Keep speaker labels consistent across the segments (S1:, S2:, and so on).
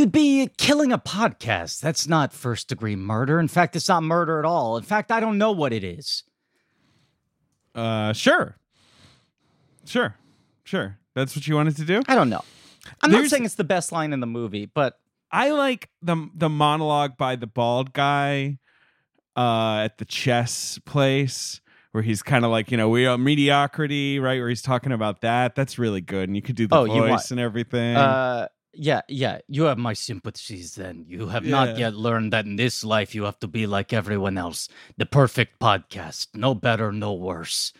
S1: You'd be killing a podcast. That's not first-degree murder. In fact, it's not murder at all. In fact, I don't know what it is.
S2: Sure. That's what you wanted to do?
S1: I don't know. I'm not saying it's the best line in the movie, but
S2: I like the monologue by the bald guy at the chess place where he's kind of like, we are mediocrity, right? Where he's talking about that. That's really good. And you could do the voice and everything.
S1: Yeah. You have my sympathies then. You have not yet learned that in this life you have to be like everyone else. The perfect podcast. No better, no worse.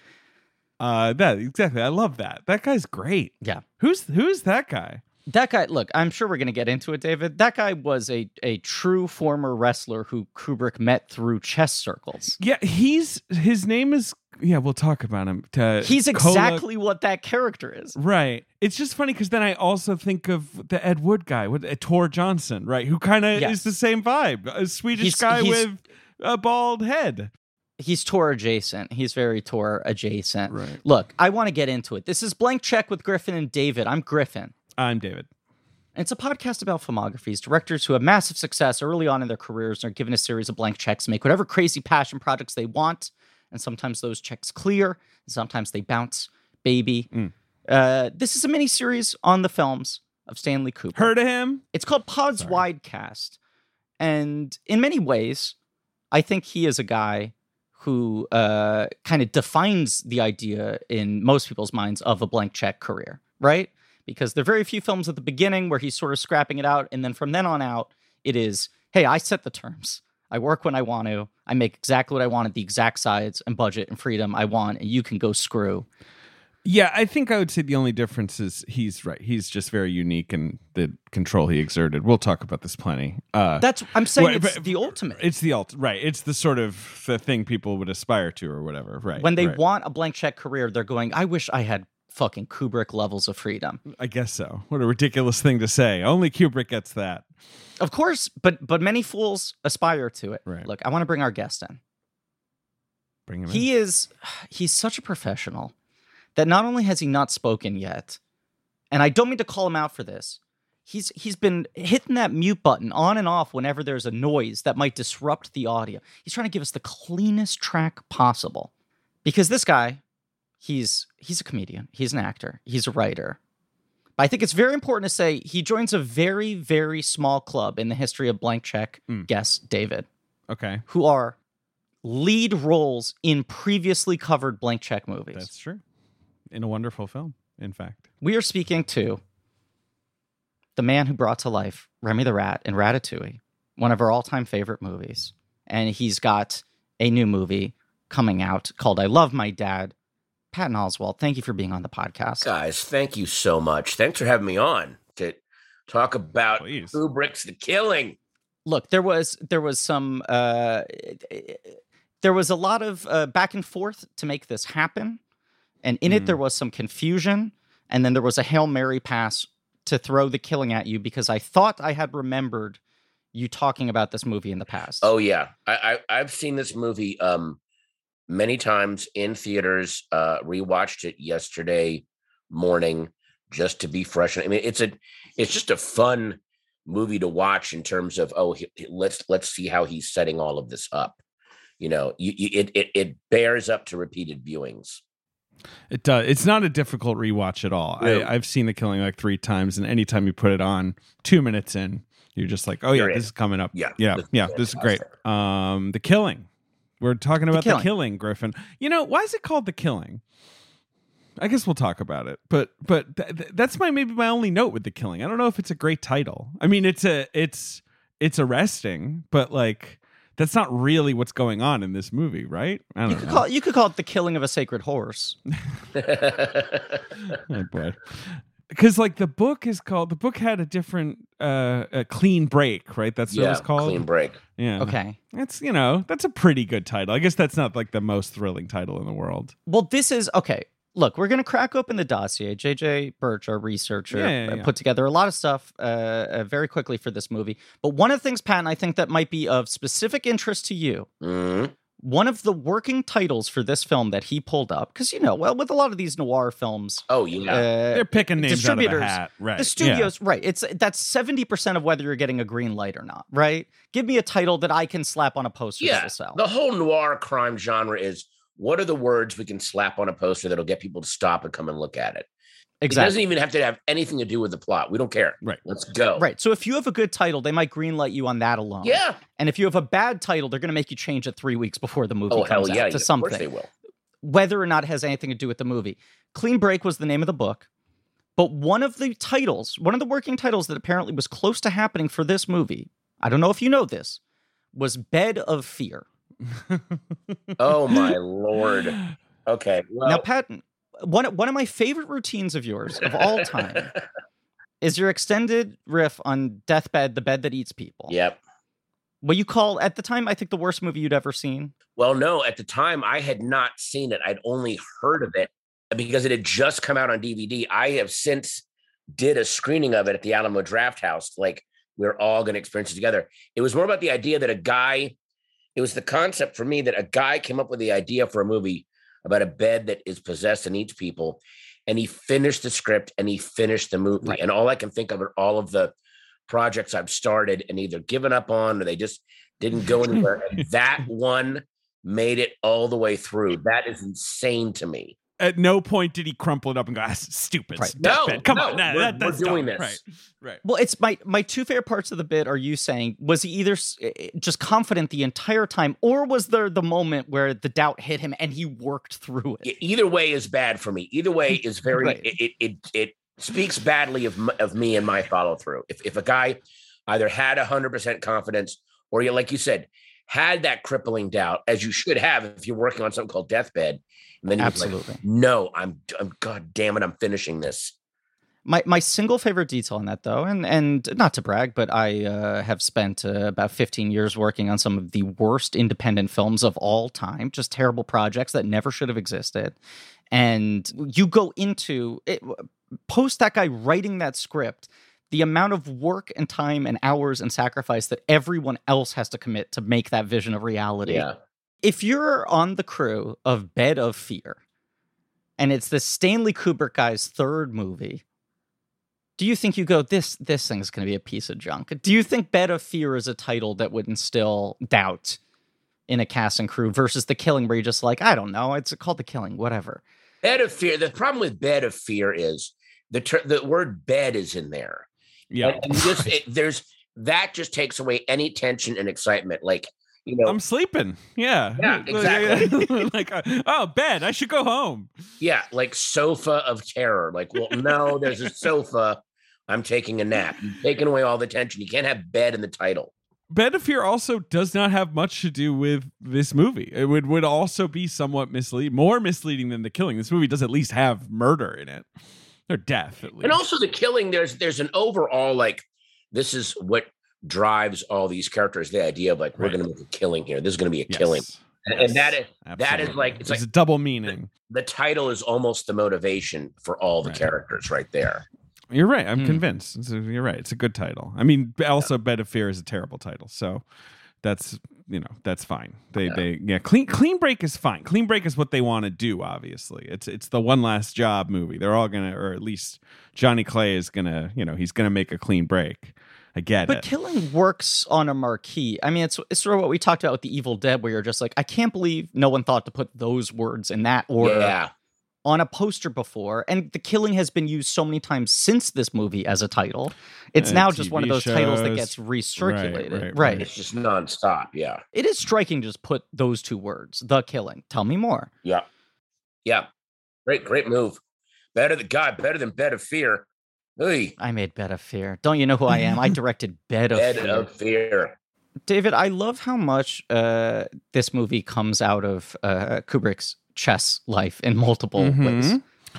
S2: Exactly. I love that. That guy's great.
S1: Yeah.
S2: Who's that guy?
S1: That guy, look, I'm sure we're going to get into it, David. That guy was a true former wrestler who Kubrick met through chess circles.
S2: Yeah, his name is, we'll talk about him.
S1: He's exactly what that character is.
S2: Right. It's just funny because then I also think of the Ed Wood guy, Tor Johnson, right? Who kind of is the same vibe. A Swedish guy with a bald head.
S1: He's Tor adjacent. He's very Tor adjacent.
S2: Right.
S1: Look, I want to get into it. This is Blank Check with Griffin and David. I'm Griffin.
S2: I'm David.
S1: It's a podcast about filmographies, directors who have massive success early on in their careers and are given a series of blank checks to make whatever crazy passion projects they want. And sometimes those checks clear, and sometimes they bounce, baby. This is a mini-series on the films of Stanley Kubrick.
S2: Heard of him?
S1: It's called Pod's Widecast. And in many ways, I think he is a guy who kind of defines the idea in most people's minds of a blank check career, right? Because there are very few films at the beginning where he's sort of scrapping it out. And then from then on out, it is, hey, I set the terms. I work when I want to. I make exactly what I want at the exact size and budget and freedom I want. And you can go screw.
S2: Yeah, I think I would say the only difference is he's right. He's just very unique in the control he exerted. We'll talk about this plenty.
S1: I'm saying it's the ultimate.
S2: It's the ultimate, right? It's the sort of the thing people would aspire to or whatever, right?
S1: When they want a blank check career, they're going, I wish I had fucking Kubrick levels of freedom.
S2: I guess so. What a ridiculous thing to say. Only Kubrick gets that.
S1: Of course, but many fools aspire to it.
S2: Right.
S1: Look, I want to bring our guest in.
S2: Bring him in.
S1: He's such a professional that not only has he not spoken yet, and I don't mean to call him out for this, he's been hitting that mute button on and off whenever there's a noise that might disrupt the audio. He's trying to give us the cleanest track possible. Because this guy, he's a comedian, he's an actor, he's a writer. But I think it's very important to say he joins a very, very small club in the history of Blank Check guests, David.
S2: Okay.
S1: Who are lead roles in previously covered Blank Check movies.
S2: That's true. In a wonderful film, in fact.
S1: We are speaking to the man who brought to life Remy the Rat in Ratatouille, one of our all-time favorite movies. And he's got a new movie coming out called I Love My Dad. Patton Oswalt, thank you for being on the podcast.
S3: Guys, thank you so much. Thanks for having me on to talk about Kubrick's The Killing.
S1: Look, there was some there was a lot of back and forth to make this happen. And in it, there was some confusion. And then there was a Hail Mary pass to throw The Killing at you because I thought I had remembered you talking about this movie in the past.
S3: Oh, yeah. I've seen this movie many times in theaters, rewatched it yesterday morning just to be fresh. I mean, it's just a fun movie to watch in terms of, let's see how he's setting all of this up. It bears up to repeated viewings.
S2: It does. It's not a difficult rewatch at all. Really? I've seen The Killing like 3 times, and anytime you put it on, 2 minutes in, you're just like, oh, this is coming up. Yeah. This is great. The Killing. We're talking about The Killing, Griffin. Why is it called The Killing? I guess we'll talk about it. But that's maybe my only note with The Killing. I don't know if it's a great title. I mean, it's arresting, but like that's not really what's going on in this movie, right? I don't know.
S1: You could call it The Killing of a Sacred Horse.
S2: Oh boy. Because like the book had a different a Clean Break, right? That's what it's called.
S3: Clean Break.
S2: Yeah.
S1: Okay.
S2: That's that's a pretty good title. I guess that's not like the most thrilling title in the world.
S1: Well, this is okay. Look, we're going to crack open the dossier. JJ Birch, our researcher, put together a lot of stuff very quickly for this movie. But one of the things, Patton, I think that might be of specific interest to you One of the working titles for this film that he pulled up, because, well, with a lot of these noir films,
S2: they're picking names out of a hat, right?
S1: The studios, right? That's 70% of whether you're getting a green light or not, right? Give me a title that I can slap on a poster that will sell.
S3: The whole noir crime genre is, what are the words we can slap on a poster that'll get people to stop and come and look at it? Exactly. It doesn't even have to have anything to do with the plot. We don't care.
S2: Right.
S3: Let's go.
S1: Right. So if you have a good title, they might greenlight you on that alone.
S3: Yeah.
S1: And if you have a bad title, they're going to make you change it 3 weeks before the movie comes out to something.
S3: Of course they will.
S1: Whether or not it has anything to do with the movie. Clean Break was the name of the book. But one of the working titles that apparently was close to happening for this movie, I don't know if you know this, was Bed of Fear.
S3: Oh, my Lord. Okay. Well,
S1: now, Patton, one of my favorite routines of yours of all time is your extended riff on Deathbed, the bed that eats people.
S3: Yep.
S1: What you call, at the time, I think the worst movie you'd ever seen.
S3: Well, no, at the time I had not seen it. I'd only heard of it because it had just come out on DVD. I have since did a screening of it at the Alamo Drafthouse. Like, we're all going to experience it together. It was more about the idea that it was the concept for me that a guy came up with the idea for a movie about a bed that is possessed and eats people. And he finished the script and he finished the movie. Right. And all I can think of are all of the projects I've started and either given up on or they just didn't go anywhere. And that one made it all the way through. That is insane to me.
S2: At no point did he crumple it up and go, stupid.
S3: Right. No,
S2: come on. We're
S3: doing this.
S2: Right.
S1: Well, it's my two favorite parts of the bit are you saying, was he either just confident the entire time, or was there the moment where the doubt hit him and he worked through it?
S3: Either way is bad for me. Either way is very, right. It speaks badly of me and my follow through. If a guy either had 100% confidence or, like you said, had that crippling doubt, as you should have if you're working on something called Deathbed, and then he was like, no, I'm God damn it, I'm finishing this.
S1: My single favorite detail in that, though, and not to brag, but I have spent about 15 years working on some of the worst independent films of all time, just terrible projects that never should have existed. And you go into it, post that guy writing that script, the amount of work and time and hours and sacrifice that everyone else has to commit to make that vision a reality.
S3: Yeah.
S1: If you're on the crew of Bed of Fear, and it's the Stanley Kubrick guy's third movie, do you think you go, this thing's going to be a piece of junk? Do you think Bed of Fear is a title that would instill doubt in a cast and crew versus The Killing, where you're just like, I don't know, it's called The Killing, whatever?
S3: Bed of Fear, the problem with Bed of Fear is the word bed is in there.
S2: Yeah.
S3: And that just takes away any tension and excitement. Like,
S2: I'm sleeping. Yeah.
S3: Yeah, exactly.
S2: Like, bed. I should go home.
S3: Yeah. Like sofa of terror. Like, well, no, there's a sofa. I'm taking a nap. You've taken away all the tension. You can't have bed in the title.
S2: Bed of Fear also does not have much to do with this movie. It would also be somewhat more misleading than The Killing. This movie does at least have murder in it. Or death, at least.
S3: And also The Killing, there's an overall, like, this is what drives all these characters, the idea of like, we're going to make a killing here. This is going to be a killing. And that is like, it's like
S2: a double meaning.
S3: The title is almost the motivation for all the characters right there.
S2: You're right. I'm convinced. You're right. It's a good title. I mean, also Bed of Fear is a terrible title. So that's fine. Clean Break is fine. Clean Break is what they want to do, obviously. It's the One Last Job movie. They're all going to, or at least Johnny Clay is going to, he's going to make a clean break. I get it.
S1: But Killing works on a marquee. I mean, it's sort of what we talked about with The Evil Dead, where you're just like, I can't believe no one thought to put those words in that order on a poster before. And The Killing has been used so many times since this movie as a title. It's now just one of those titles that gets recirculated. Right.
S3: It's just nonstop. Yeah.
S1: It is striking to just put those two words, The Killing. Tell me more.
S3: Yeah. Yeah. Great move. Better than Bed of Fear. Oy.
S1: I made Bed of Fear. Don't you know who I am? I directed Bed of Fear. David, I love how much this movie comes out of Kubrick's chess life in multiple ways.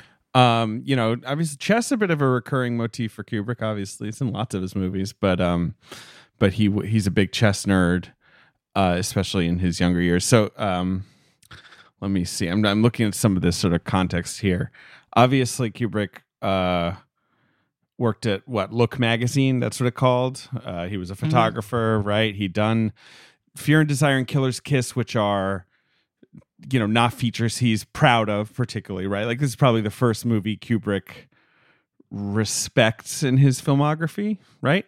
S2: Obviously chess is a bit of a recurring motif for Kubrick. Obviously, it's in lots of his movies, but he's a big chess nerd, especially in his younger years. So let me see. I'm looking at some of this sort of context here. Obviously, Kubrick worked at Look magazine, that's what it called. He was a photographer, right? He'd done Fear and Desire and Killer's Kiss, which are not features he's proud of particularly, right? Like this is probably the first movie Kubrick respects in his filmography, right?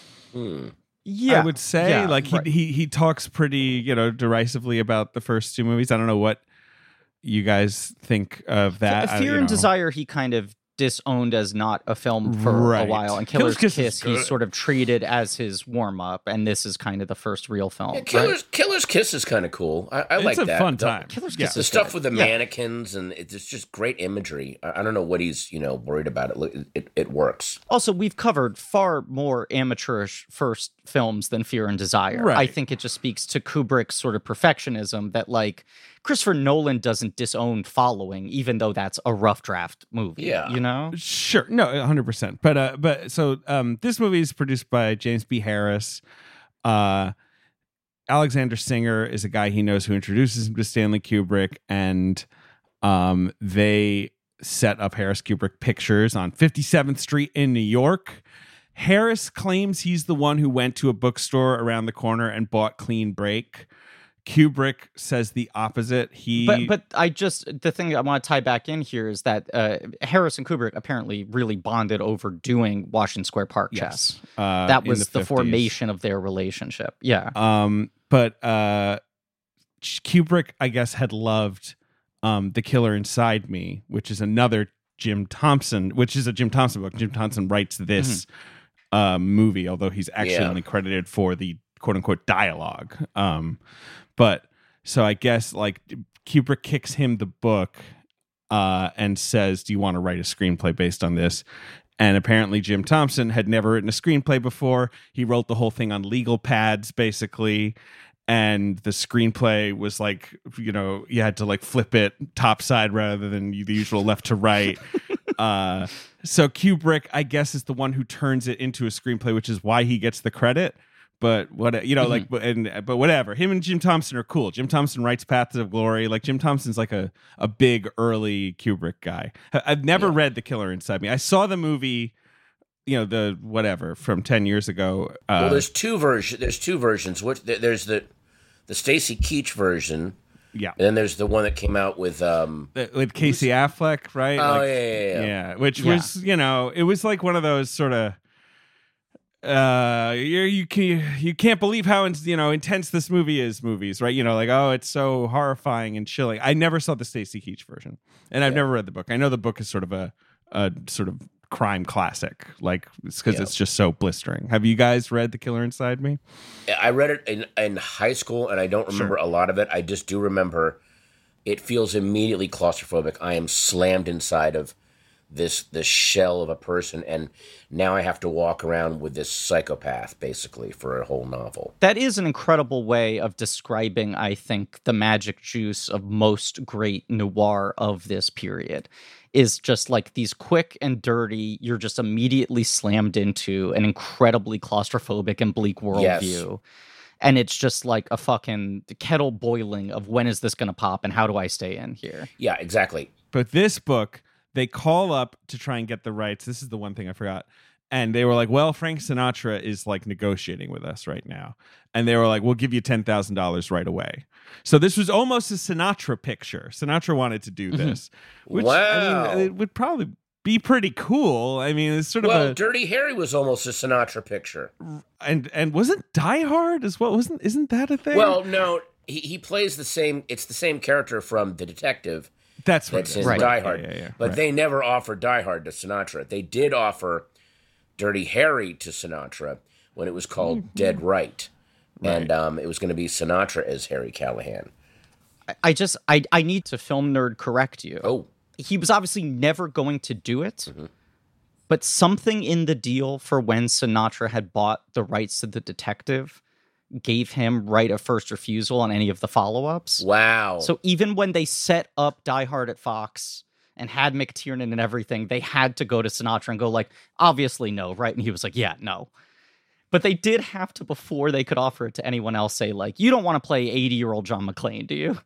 S1: Yeah,
S2: I would say he talks pretty, derisively about the first two movies. I don't know what you guys think of that.
S1: Fear and Desire, he kind of disowned as not a film for a while, and Killer's Kiss he's sort of treated as his warm-up, and this is kind of the first real film.
S3: Yeah, Killer's Kiss is kind of cool. I like that. It's
S2: a fun time.
S1: Killer's Kiss
S3: the stuff with the mannequins, and it's just great imagery. I don't know what he's worried about. It works.
S1: Also, we've covered far more amateurish first films than Fear and Desire.
S2: Right.
S1: I think it just speaks to Kubrick's sort of perfectionism that, like, Christopher Nolan doesn't disown Following, even though that's a rough draft movie.
S3: Yeah.
S2: Sure. No, 100%. But so this movie is produced by James B. Harris. Alexander Singer is a guy he knows who introduces him to Stanley Kubrick, and they set up Harris Kubrick Pictures on 57th Street in New York. Harris claims he's the one who went to a bookstore around the corner and bought Clean Break. Kubrick says the opposite.
S1: But the thing I want to tie back in here is that Harris and Kubrick apparently really bonded over doing Washington Square Park chess. That was the formation of their relationship. Yeah.
S2: But Kubrick, I guess, had loved The Killer Inside Me, which is another Jim Thompson, which is a Jim Thompson book. Jim Thompson writes this movie, although he's actually only credited for the quote unquote dialogue. But so I guess like Kubrick kicks him the book and says, do you want to write a screenplay based on this? And apparently Jim Thompson had never written a screenplay before. He wrote the whole thing on legal pads, basically. And the screenplay was like, you had to like flip it topside rather than the usual left to right. So Kubrick, I guess, is the one who turns it into a screenplay, which is why he gets the credit. But what but whatever. Him and Jim Thompson are cool. Jim Thompson writes Paths of Glory. Like Jim Thompson's like a big early Kubrick guy. I've never read The Killer Inside Me. I saw the movie, the whatever from 10 years ago.
S3: Well, there's two versions. There's the Stacy Keach version.
S2: Yeah.
S3: And then there's the one that came out with
S2: Casey Affleck, right?
S3: Oh, yeah.
S2: Which was, it was like one of those sort of you can't believe how intense this movie is movies, right? It's so horrifying and chilling. I never saw the Stacy Keach version, and I've never read the book. I know the book is sort of a sort of crime classic, like because it's just so blistering. Have you guys read The Killer Inside Me?
S3: I read it in high school, and I don't remember a lot of it. I just do remember it feels immediately claustrophobic. I am slammed inside of this shell of a person, and now I have to walk around with this psychopath basically for a whole novel.
S1: That is an incredible way of describing, I think, the magic juice of most great noir of this period. Is just like these quick and dirty, you're just immediately slammed into an incredibly claustrophobic and bleak worldview. Yes. And it's just like a fucking kettle boiling of when is this going to pop and how do I stay in here?
S3: Yeah, exactly.
S2: But this book, they call up to try and get the rights. This is the one thing I forgot. And they were like, well, Frank Sinatra is like negotiating with us right now. And they were like, we'll give you $10,000 right away. So this was almost a Sinatra picture. Sinatra wanted to do this. Which, I mean, it would probably be pretty cool. I mean, it's sort of
S3: Dirty Harry was almost a Sinatra picture.
S2: And wasn't Die Hard as well? Isn't that a thing?
S3: Well, no, he plays the same. It's the same character from The Detective.
S2: That's
S3: in Die Hard. But they never offered Die Hard to Sinatra. They did offer Dirty Harry to Sinatra when it was called Dead Right. And it was going to be Sinatra as Harry Callahan.
S1: I need to film nerd correct you.
S3: Oh.
S1: He was obviously never going to do it, but something in the deal for when Sinatra had bought the rights to The Detective gave him right of first refusal on any of the follow-ups.
S3: Wow.
S1: So even when they set up Die Hard at Fox and had McTiernan and everything, they had to go to Sinatra and go like, obviously no, right? And he was like, yeah, no. But they did have to, before they could offer it to anyone else, say like, you don't want to play 80-year-old John McClane, do you?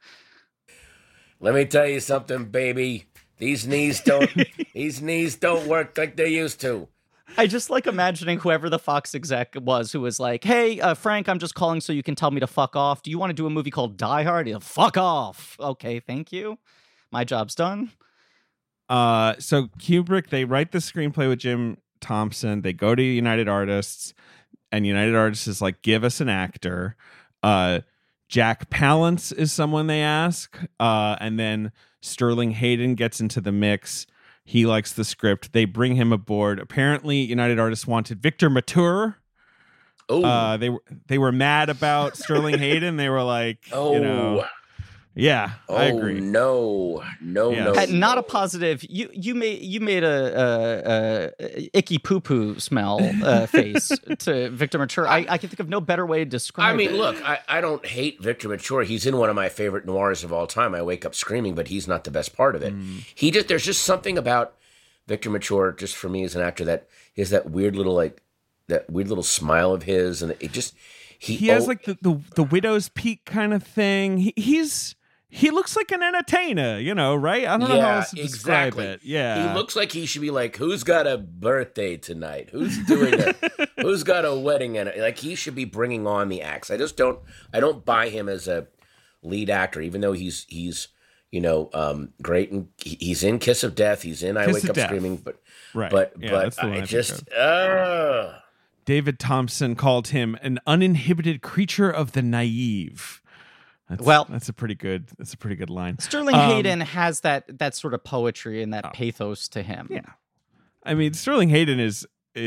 S3: Let me tell you something, baby. These knees don't work like they used to.
S1: I just like imagining whoever the Fox exec was who was like, hey, Frank, I'm just calling so you can tell me to fuck off. Do you want to do a movie called Die Hard? He'll, fuck off. Okay, thank you. My job's done.
S2: So Kubrick, they write the screenplay with Jim Thompson. They go to United Artists, and United Artists is like, give us an actor. Jack Palance is someone they ask. And then Sterling Hayden gets into the mix. He likes the script. They bring him aboard. Apparently, United Artists wanted Victor Mature.
S3: Oh,
S2: they were mad about Sterling Hayden. They were like, yeah, I agree.
S3: No.
S1: Not a positive. You made a icky poo poo smell face to Victor Mature. I can think of no better way to describe it.
S3: Look, I don't hate Victor Mature. He's in one of my favorite noirs of all time. I wake up screaming, but he's not the best part of it. There's just something about Victor Mature, just for me as an actor, that is that weird little smile of his, and it just
S2: he has like the widow's peak kind of thing. He looks like an entertainer, right? I don't know how else to describe it. Yeah.
S3: He looks like he should be like, who's got a birthday tonight? Who's who's got a wedding? Like, he should be bringing on the acts. I don't buy him as a lead actor, even though he's great. And he's in Kiss of Death. He's in I Wake Up Screaming. But I just,
S2: David Thompson called him an uninhibited creature of the naive. That's a pretty good line.
S1: Sterling Hayden has that sort of poetry and that pathos to him.
S2: Yeah, I mean, Sterling Hayden he's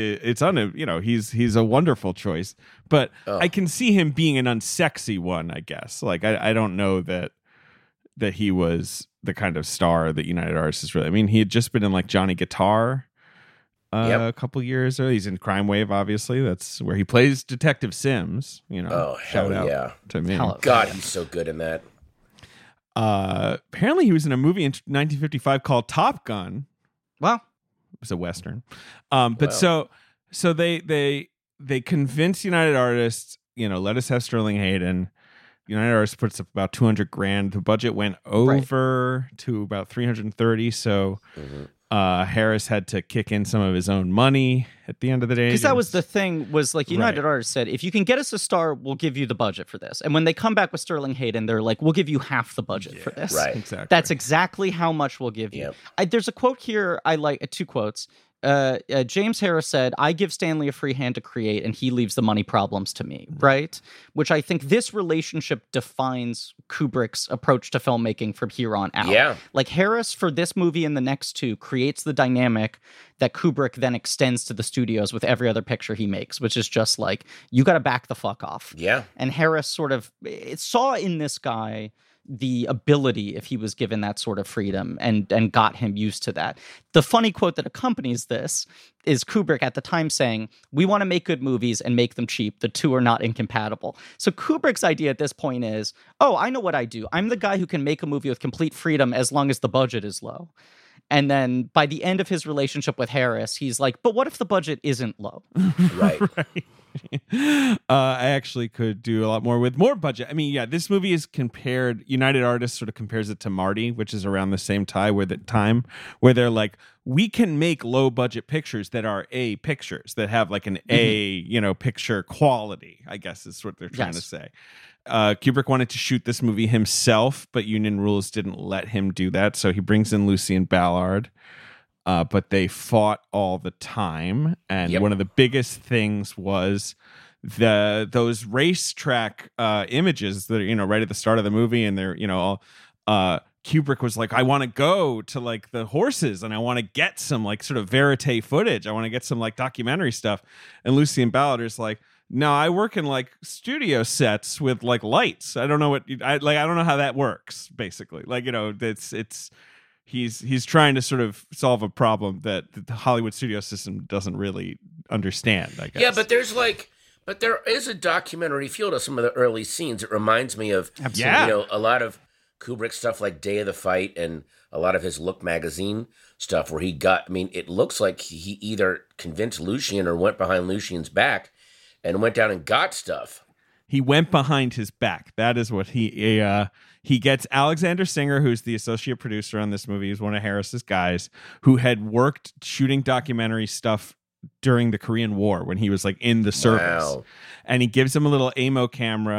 S2: a wonderful choice, but I can see him being an unsexy one, I guess. Like I don't know that he was the kind of star that United Artists is really. I mean, he had just been in like Johnny Guitar a couple years ago. He's in Crime Wave, obviously. That's where he plays Detective Sims.
S3: Shout out
S2: to me.
S3: God, he's so good in that.
S2: Apparently, he was in a movie in 1955 called Top Gun.
S1: Wow,
S2: it was a Western. But so they convince United Artists, let us have Sterling Hayden. United Artists puts up about $200,000. The budget went over to about 330. So. Harris had to kick in some of his own money at the end of the day.
S1: Because that was the thing, was like United Artists said, if you can get us a star, we'll give you the budget for this. And when they come back with Sterling Hayden, they're like, we'll give you half the budget for this.
S3: Right.
S2: Exactly.
S1: That's exactly how much we'll give you. There's a quote here, I like two quotes. James Harris said, I give Stanley a free hand to create and he leaves the money problems to me, right? Which I think this relationship defines Kubrick's approach to filmmaking from here on out.
S3: Yeah.
S1: Like Harris, for this movie and the next two, creates the dynamic that Kubrick then extends to the studios with every other picture he makes, which is just like, you got to back the fuck off.
S3: Yeah.
S1: And Harris sort of saw in this guy the ability, if he was given that sort of freedom, and got him used to that. The funny quote that accompanies this is Kubrick at the time saying, we want to make good movies and make them cheap. The two are not incompatible. So Kubrick's idea at this point is, I know what I do. I'm the guy who can make a movie with complete freedom as long as the budget is low. And then by the end of his relationship with Harris, he's like, but what if the budget isn't low?
S3: Right.
S2: I actually could do a lot more with more budget. I mean, this movie is compared, United Artists sort of compares it to Marty, which is around the same time where they're like, we can make low budget pictures that are A pictures that have like an A, picture quality, I guess is what they're trying to say. Kubrick wanted to shoot this movie himself, but union rules didn't let him do that. So he brings in Lucien Ballard. But they fought all the time, and one of the biggest things was those racetrack images that are right at the start of the movie, and they're all. Kubrick was like, I want to go to like the horses, and I want to get some like sort of verite footage. I want to get some like documentary stuff, and Lucien Ballard is like, no, I work in like studio sets with like lights. I don't know I don't know how that works. Basically, like it's. He's trying to sort of solve a problem that the Hollywood studio system doesn't really understand, I guess.
S3: Yeah, but there is a documentary feel to some of the early scenes. It reminds me of a lot of Kubrick stuff like Day of the Fight and a lot of his Look magazine stuff where it looks like he either convinced Lucien or went behind Lucien's back and went down and got stuff.
S2: He went behind his back. That is what he gets Alexander Singer, who's the associate producer on this movie. He's one of Harris's guys who had worked shooting documentary stuff during the Korean War when he was like in the service.
S3: Wow.
S2: And he gives him a little IMO,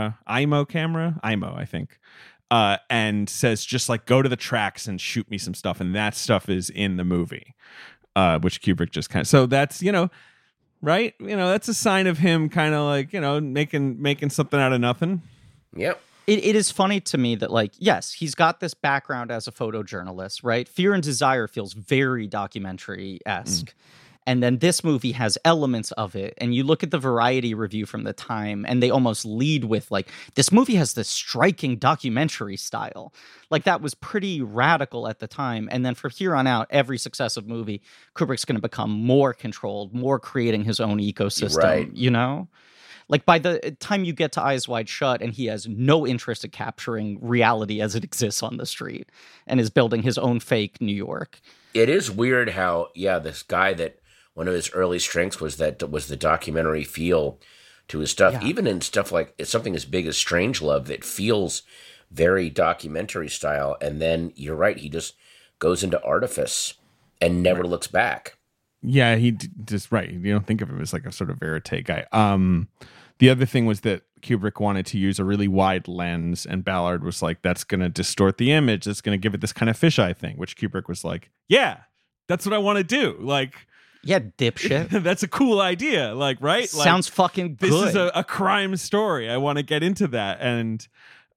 S2: I think. And says, just like, go to the tracks and shoot me some stuff. And that stuff is in the movie, which Kubrick just kind of, so that's, right. That's a sign of him kind of like, making something out of nothing.
S3: Yep.
S1: It is funny to me that, like, yes, he's got this background as a photojournalist, right? Fear and Desire feels very documentary-esque. And then this movie has elements of it. And you look at the Variety review from the time, and they almost lead with, like, this movie has this striking documentary style. Like, that was pretty radical at the time. And then from here on out, every successive movie, Kubrick's going to become more controlled, more creating his own ecosystem,
S3: right.
S1: Like, by the time you get to Eyes Wide Shut, and he has no interest in capturing reality as it exists on the street and is building his own fake New York.
S3: It is weird how, this guy that one of his early strengths was the documentary feel to his stuff. Yeah. Even in stuff like something as big as Strangelove that feels very documentary style. And then you're right, he just goes into artifice and never looks back.
S2: Yeah, just right. You don't think of him as like a sort of verite guy. The other thing was that Kubrick wanted to use a really wide lens, and Ballard was like, that's going to distort the image. That's going to give it this kind of fisheye thing, which Kubrick was like, yeah, that's what I want to do. Like,
S1: yeah, dipshit.
S2: That's a cool idea. Like, right?
S1: Sounds fucking good.
S2: This is a crime story. I want to get into that. And,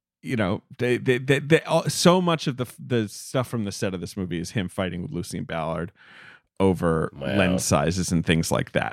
S2: they so much of the stuff from the set of this movie is him fighting with Lucien Ballard over lens sizes and things like that.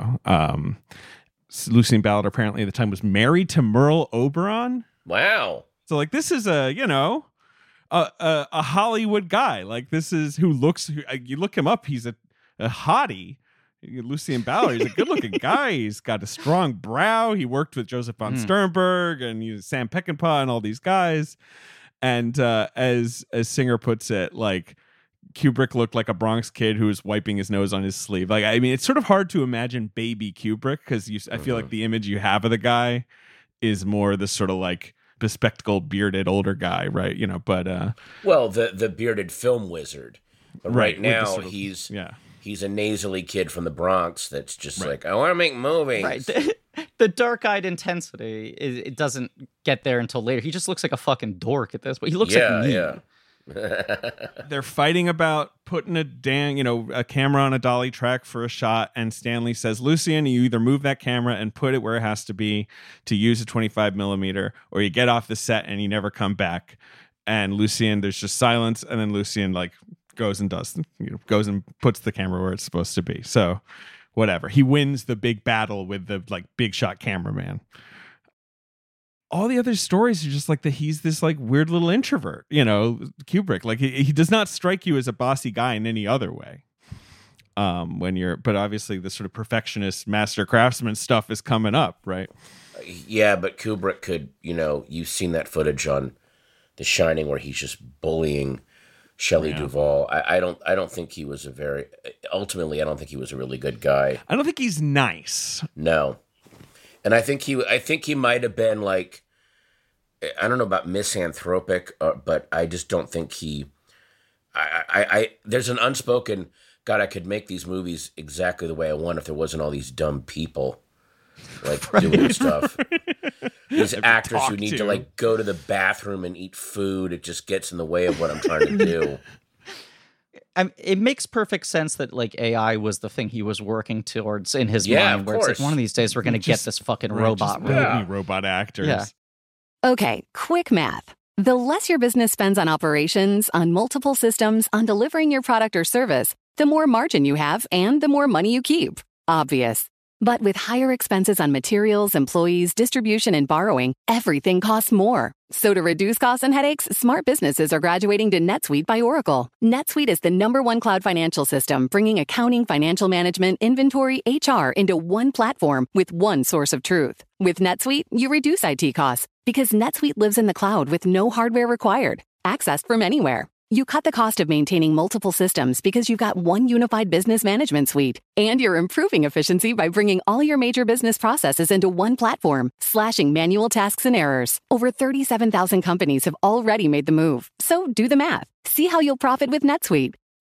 S2: Lucien Ballard apparently at the time was married to Merle Oberon.
S3: Wow.
S2: So like, this is a Hollywood guy. Like, this is you look him up. He's a hottie. Lucien Ballard, he's a good looking guy. He's got a strong brow. He worked with Joseph von Sternberg and Sam Peckinpah and all these guys. And as Singer puts it, like, Kubrick looked like a Bronx kid who was wiping his nose on his sleeve. Like, I mean, it's sort of hard to imagine baby Kubrick because I feel like the image you have of the guy is more the sort of like bespectacled, bearded older guy, right? But
S3: the bearded film wizard. But right now he's a nasally kid from the Bronx that's just like, I want to make movies.
S1: Right. The dark-eyed intensity it doesn't get there until later. He just looks like a fucking dork at this point. He looks like me.
S3: Yeah.
S2: They're fighting about putting a camera on a dolly track for a shot, and Stanley says, Lucien, you either move that camera and put it where it has to be to use a 25 millimeter, or you get off the set and you never come back. And Lucien, there's just silence, and then Lucien like goes and puts the camera where it's supposed to be. So whatever, he wins the big battle with the like big shot cameraman. All the other stories are just like that he's this like weird little introvert, Kubrick. Like he does not strike you as a bossy guy in any other way. But obviously the sort of perfectionist master craftsman stuff is coming up, right?
S3: Yeah, but Kubrick could, you've seen that footage on The Shining where he's just bullying Shelley Duvall. I don't think he was ultimately I don't think he was a really good guy.
S2: I don't think he's nice.
S3: No. And I think he might have been like, I don't know about misanthropic, but I just don't think there's an unspoken, God, I could make these movies exactly the way I want if there wasn't all these dumb people like doing stuff. These actors who need to like go to the bathroom and eat food. It just gets in the way of what I'm trying to do.
S1: It makes perfect sense that like AI was the thing he was working towards in his mind. Where it's like, one of these days we're going to get this fucking robot.
S2: Robot actors.
S4: Yeah. Okay, quick math. The less your business spends on operations, on multiple systems, on delivering your product or service, the more margin you have and the more money you keep. Obvious. But with higher expenses on materials, employees, distribution, and borrowing, everything costs more. So to reduce costs and headaches, smart businesses are graduating to NetSuite by Oracle. NetSuite is the #1 cloud financial system, bringing accounting, financial management, inventory, HR into one platform with one source of truth. With NetSuite, you reduce IT costs because NetSuite lives in the cloud with no hardware required, accessed from anywhere. You cut the cost of maintaining multiple systems because you've got one unified business management suite. And you're improving efficiency by bringing all your major business processes into one platform, slashing manual tasks and errors. Over 37,000 companies have already made the move. So do the math. See how you'll profit with NetSuite.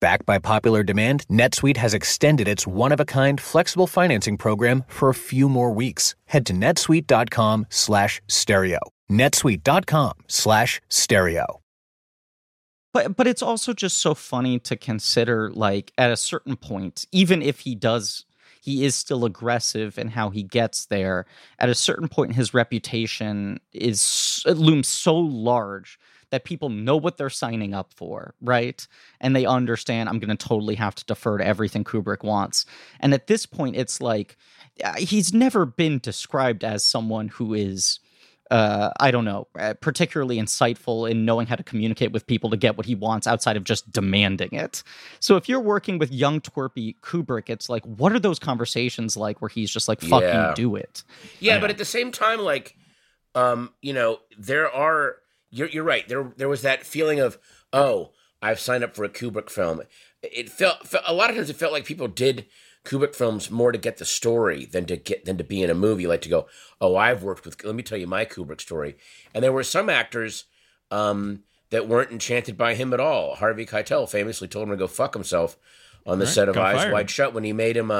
S5: Backed by popular demand, NetSuite has extended its one-of-a-kind flexible financing program for a few more weeks. Head to netsuite.com/stereo. netsuite.com/stereo.
S1: But it's also just so funny to consider, like, at a certain point, even if he is still aggressive in how he gets there, at a certain point his reputation looms so large that people know what they're signing up for, right? And they understand, I'm going to totally have to defer to everything Kubrick wants. And at this point, it's like, he's never been described as someone who is, I don't know, particularly insightful in knowing how to communicate with people to get what he wants outside of just demanding it. So if you're working with young, twerpy Kubrick, it's like, what are those conversations like where he's just like, fucking do it?
S3: Yeah, but at the same time, like, there are... You're right. There was that feeling of, oh, I've signed up for a Kubrick film. It felt a lot of times it felt like people did Kubrick films more to get the story than to be in a movie. Like to go, oh, I've worked with. Let me tell you my Kubrick story. And there were some actors that weren't enchanted by him at all. Harvey Keitel famously told him to go fuck himself on the set of Eyes Wide Shut when he made him.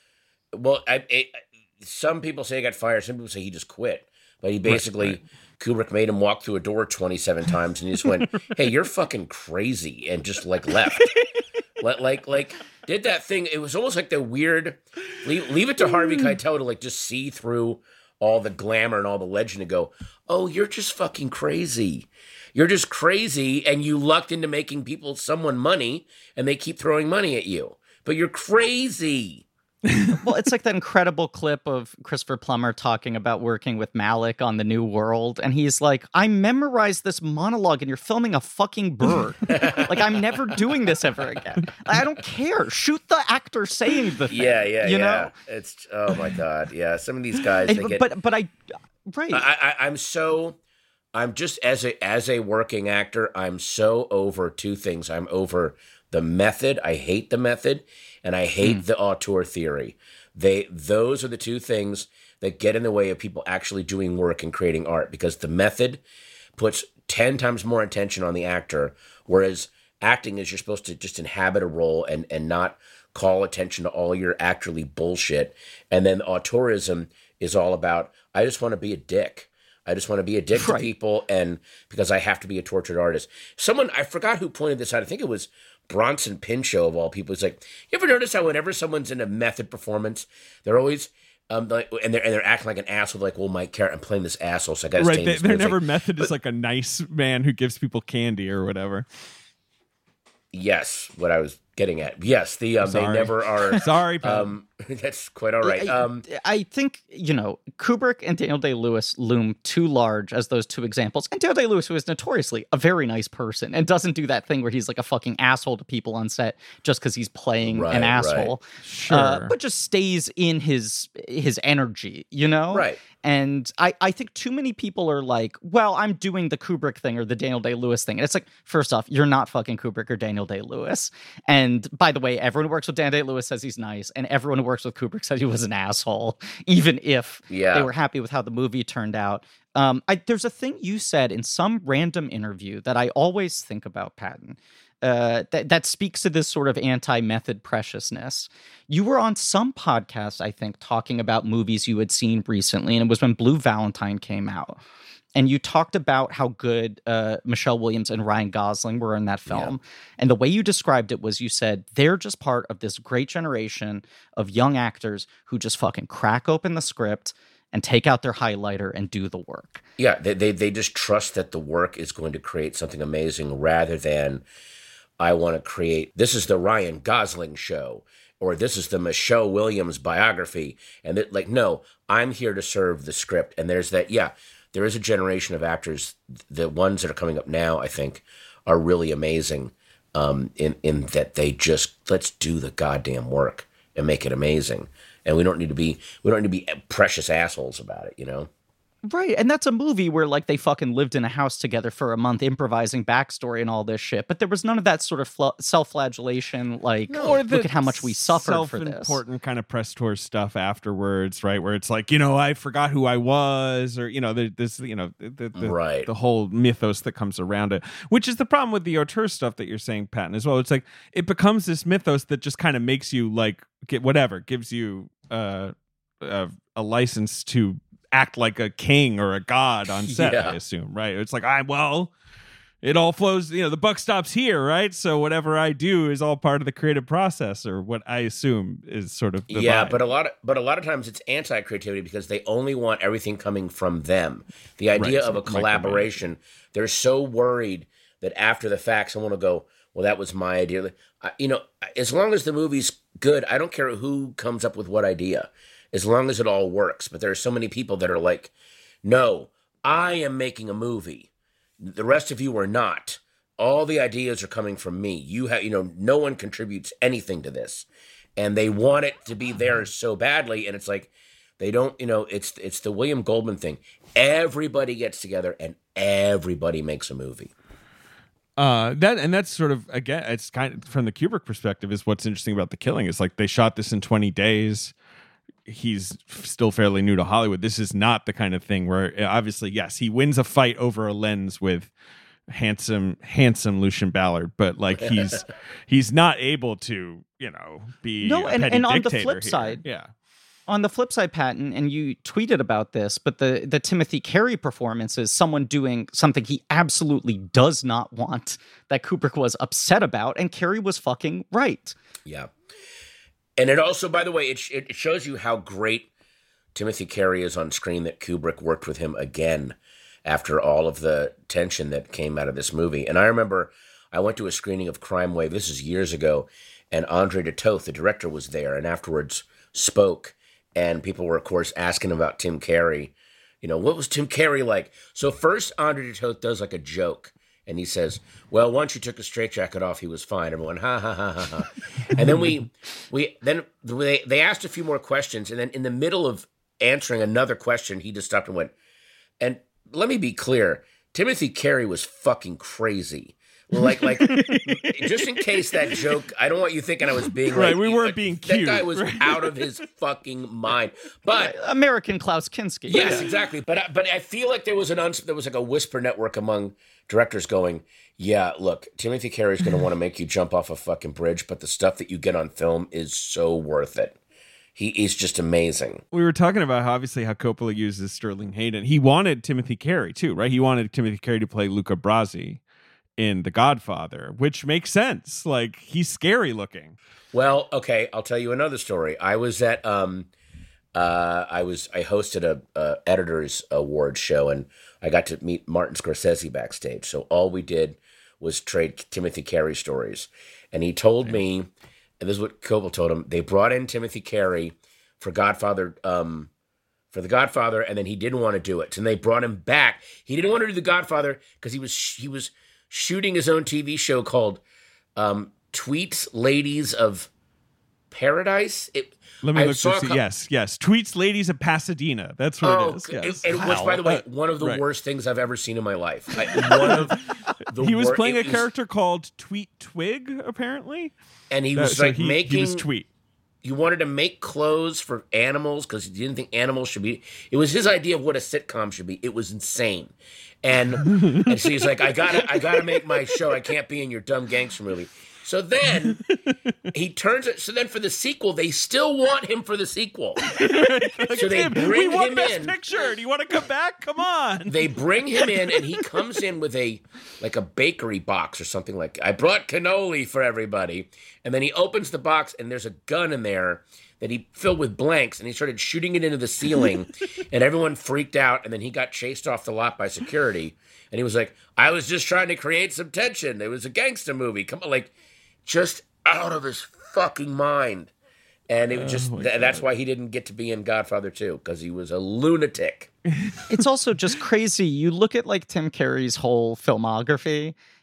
S3: Some people say he got fired. Some people say he just quit. But he basically. Kubrick made him walk through a door 27 times, and he just went, "Hey, you're fucking crazy," and just like left. like did that thing. It was almost like the weird. Leave it to Harvey Keitel to like just see through all the glamour and all the legend and go, "Oh, you're just fucking crazy. You're just crazy, and you lucked into making someone money, and they keep throwing money at you, but you're crazy."
S1: Well, it's like that incredible clip of Christopher Plummer talking about working with Malick on The New World, and he's like, I memorized this monologue and you're filming a fucking bird. Like, I'm never doing this ever again. I don't care. Shoot the actor saying the thing.
S3: Yeah. You know? It's, oh my God. Yeah, some of these guys, I'm just, as a working actor, I'm so over two things. I'm over the method. I hate the method. And I hate the auteur theory. Those are the two things that get in the way of people actually doing work and creating art, because the method puts 10 times more attention on the actor, whereas acting is you're supposed to just inhabit a role and not call attention to all your actorly bullshit. And then auteurism is all about, I just want to be a dick. I just want to be a dick to people, and because I have to be a tortured artist. I forgot who pointed this out. I think it was Bronson Pinchot of all people. He's like, you ever notice how whenever someone's in a method performance, they're always and they're acting like an asshole. Like, well, I'm playing this asshole, so I got to stay.
S2: They're never method is like a nice man who gives people candy or whatever.
S3: Yes, what I was getting at. Yes, they never are.
S2: Sorry,
S3: that's quite all right.
S1: I think, Kubrick and Daniel Day-Lewis loom too large as those two examples. And Daniel Day-Lewis, who is notoriously a very nice person and doesn't do that thing where he's like a fucking asshole to people on set just because he's playing an asshole.
S2: Sure.
S1: But just stays in his energy, Right. And I think too many people are like, well, I'm doing the Kubrick thing or the Daniel Day-Lewis thing. And it's like, first off, you're not fucking Kubrick or Daniel Day-Lewis. And by the way, everyone who works with Daniel Day-Lewis says he's nice. And everyone who works with Kubrick says he was an asshole, even if they were happy with how the movie turned out. There's a thing you said in some random interview that I always think about, Patton. That speaks to this sort of anti-method preciousness. You were on some podcast, I think, talking about movies you had seen recently, and it was when Blue Valentine came out. And you talked about how good Michelle Williams and Ryan Gosling were in that film. Yeah. And the way you described it was, you said, they're just part of this great generation of young actors who just fucking crack open the script and take out their highlighter and do the work.
S3: Yeah, they just trust that the work is going to create something amazing rather than, I want to create, this is the Ryan Gosling show, or this is the Michelle Williams biography. And no, I'm here to serve the script. And there's that, there is a generation of actors, the ones that are coming up now, I think, are really amazing in that they just, let's do the goddamn work and make it amazing. And we don't need to be precious assholes about it,
S1: Right, and that's a movie where like they fucking lived in a house together for a month, improvising backstory and all this shit. But there was none of that sort of self-flagellation, like look at how much we suffered for this.
S2: Self-important kind of press tour stuff afterwards, right? Where it's like, I forgot who I was, or this, the whole mythos that comes around it, which is the problem with the auteur stuff that you're saying, Patton, as well. It's like it becomes this mythos that just kind of makes you like gives you a license to act like a king or a god on set, I assume, right? It's like, it all flows, the buck stops here, right? So whatever I do is all part of the creative process, or what I assume is sort of the vibe.
S3: but a lot of times it's anti-creativity because they only want everything coming from them. The idea of a collaboration, they're so worried that after the fact someone will go, well, that was my idea. As long as the movie's good, I don't care who comes up with what idea, as long as it all works. But there are so many people that are like, no, I am making a movie. The rest of you are not. All the ideas are coming from me. You have, no one contributes anything to this. And they want it to be theirs so badly. And it's like, they don't, it's the William Goldman thing. Everybody gets together and everybody makes a movie.
S2: That's sort of, again, it's kind of from the Kubrick perspective is what's interesting about The Killing. Is like they shot this in 20 days. He's still fairly new to Hollywood. This is not the kind of thing where, obviously, yes, he wins a fight over a lens with handsome Lucian Ballard, but like he's not able to, be a petty
S1: and on the
S2: dictator
S1: flip
S2: here.
S1: side, on the flip side, Patton, and you tweeted about this, but the Timothy Carey performance is someone doing something he absolutely does not want, that Kubrick was upset about, and Carey was fucking right.
S3: Yeah. And it also, by the way, it shows you how great Timothy Carey is on screen, that Kubrick worked with him again after all of the tension that came out of this movie. And I remember I went to a screening of Crime Wave, this is years ago, and Andre de Toth, the director, was there and afterwards spoke. And people were, of course, asking about Tim Carey. What was Tim Carey like? So first, Andre de Toth does like a joke. And he says, well, once you took a straitjacket off, he was fine. Everyone, ha, ha, ha, ha, ha. And then they asked a few more questions. And then in the middle of answering another question, he just stopped and went, and let me be clear, Timothy Carey was fucking crazy. Like, just in case that joke, I don't want you thinking I was being
S2: right. We weren't being cute.
S3: That guy was out of his fucking mind. But
S1: American Klaus Kinski.
S3: Yes, exactly. But I feel like there was like a whisper network among directors going, yeah, look, Timothy Carey's going to want to make you jump off a fucking bridge, but the stuff that you get on film is so worth it. He is just amazing.
S2: We were talking about how Coppola uses Sterling Hayden. He wanted Timothy Carey too, right? He wanted Timothy Carey to play Luca Brasi in The Godfather, which makes sense. Like, he's scary looking.
S3: Well, okay, I'll tell you another story. I was at I hosted a editors award show, and I got to meet Martin Scorsese backstage. So all we did was trade Timothy Carey stories. And he told me, and this is what Coppola told him, they brought in Timothy Carey for Godfather, for The Godfather, and then he didn't want to do it. And they brought him back. He didn't want to do The Godfather because he was shooting his own TV show called Tweets Ladies of Paradise.
S2: Let me look to see. Yes. Tweets Ladies of Pasadena. That's what it is. Yes.
S3: And which, by the way, one of the worst things I've ever seen in my life.
S2: He was playing a character called Tweet Twig, apparently.
S3: And he was he was Tweet. He wanted to make clothes for animals because he didn't think animals should be. It was his idea of what a sitcom should be. It was insane. And so he's like, I gotta make my show. I can't be in your dumb gangster movie. So then he turns it. So then for the sequel, they still want him for the sequel. So they bring him in.
S2: Best Picture. Do you want to come back? Come on.
S3: They bring him in, and he comes in with a bakery box or something like. I brought cannoli for everybody, and then he opens the box, and there's a gun in there that he filled with blanks, and he started shooting it into the ceiling, and everyone freaked out, and then he got chased off the lot by security, and he was like, I was just trying to create some tension. It was a gangster movie. Come on, just out of his fucking mind. And it was that's why he didn't get to be in Godfather 2, because he was a lunatic.
S1: It's also just crazy. You look at Tim Carey's whole filmography,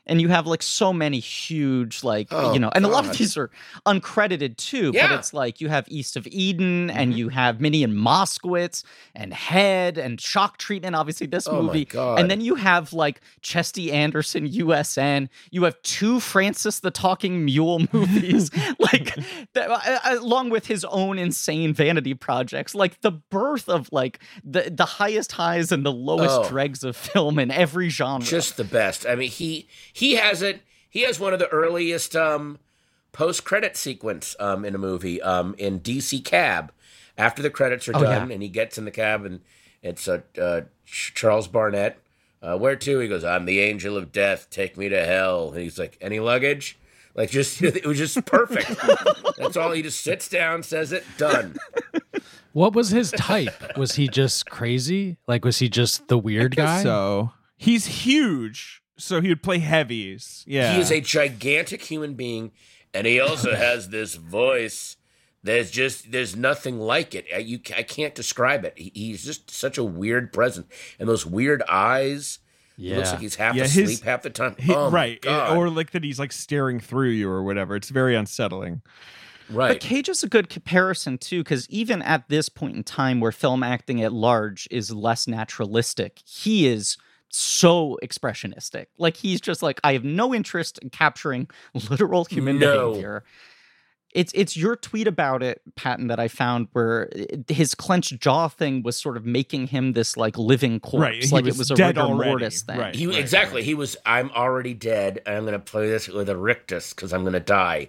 S1: And you have like so many huge, like, and a lot of these are uncredited too, but it's like you have East of Eden and you have Minnie and Moskowitz and Head and Shock Treatment, obviously this movie. And then you have like Chesty Anderson, USN. You have 2 Francis the Talking Mule movies, like along with his own insane vanity projects, like the birth of like the highest highs and the lowest dregs of film in every genre.
S3: Just the best. I mean, he has it. He has one of the earliest post-credit sequence in a movie in DC Cab. After the credits are done, and he gets in the cab, and it's Charles Barnett. Where to? He goes, "I'm the angel of death. Take me to hell." And he's like, "Any luggage?" Like, just it was just perfect. That's all. He just sits down, says it, done.
S6: What was his type? Was he just crazy? Like, was he just the weird guy?
S2: So he's huge. So he would play heavies. Yeah.
S3: He is a gigantic human being, and he also has this voice. There's nothing like it. I can't describe it. He's just such a weird presence. And those weird eyes. Yeah. It looks like he's half asleep half the time.
S2: Right. Or like that he's like staring through you or whatever. It's very unsettling.
S3: Right.
S1: But Cage is a good comparison, too, because even at this point in time where film acting at large is less naturalistic, he is so expressionistic. Like, he's just like, I have no interest in capturing literal human behavior. It's your tweet about it, Patton, that I found where his clenched jaw thing was sort of making him this like living corpse.
S2: Right,
S1: like it was a rigor mortis thing.
S2: Right,
S3: exactly. He was, I'm already dead, and I'm going to play this with a rictus because I'm going to die.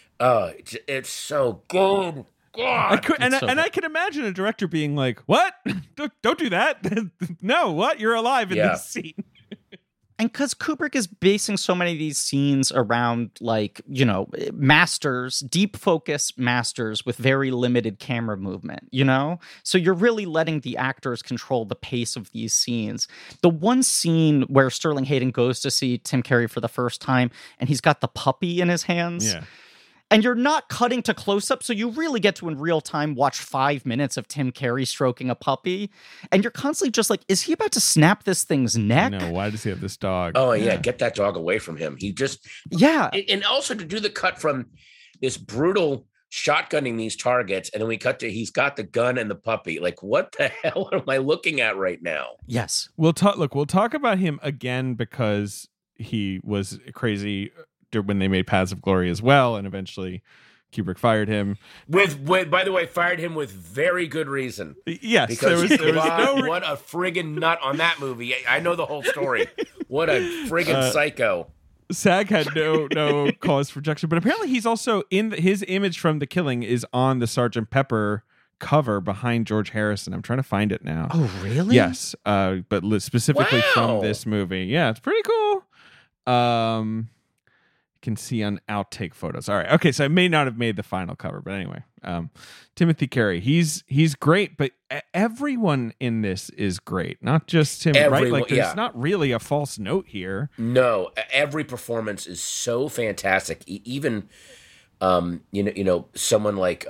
S3: It's so good. God.
S2: I can imagine a director being like, "What? Don't do that! No, what? You're alive in this scene."
S1: And because Kubrick is basing so many of these scenes around, like, masters, deep focus masters with very limited camera movement, So you're really letting the actors control the pace of these scenes. The one scene where Sterling Hayden goes to see Tim Curry for the first time, and he's got the puppy in his hands.
S2: Yeah.
S1: And you're not cutting to close-up, so you really get to, in real time, watch 5 minutes of Tim Curry stroking a puppy. And you're constantly just like, is he about to snap this thing's neck?
S2: No, why does he have this dog?
S3: Oh, yeah, get that dog away from him. He just...
S1: Yeah.
S3: And also to do the cut from this brutal shotgunning these targets, and then we cut to he's got the gun and the puppy. Like, what the hell am I looking at right now?
S1: Yes.
S2: We'll talk about him again because he was crazy when they made Paths of Glory as well, and eventually Kubrick fired him.
S3: With by the way, fired him with very good reason.
S2: Yes,
S3: because what a friggin' nut on that movie. I know the whole story. What a friggin' psycho.
S2: SAG had no cause for rejection, but apparently he's also his image from The Killing is on the Sgt. Pepper cover behind George Harrison. I'm trying to find it now.
S1: Oh, really?
S2: Yes, but specifically from this movie. Yeah, it's pretty cool. Can see on outtake photos. All right. Okay, so I may not have made the final cover, but anyway, Timothy Carey, he's great, but everyone in this is great, not just him. Right? Like, there's not really a false note here.
S3: No, every performance is so fantastic. Even, someone like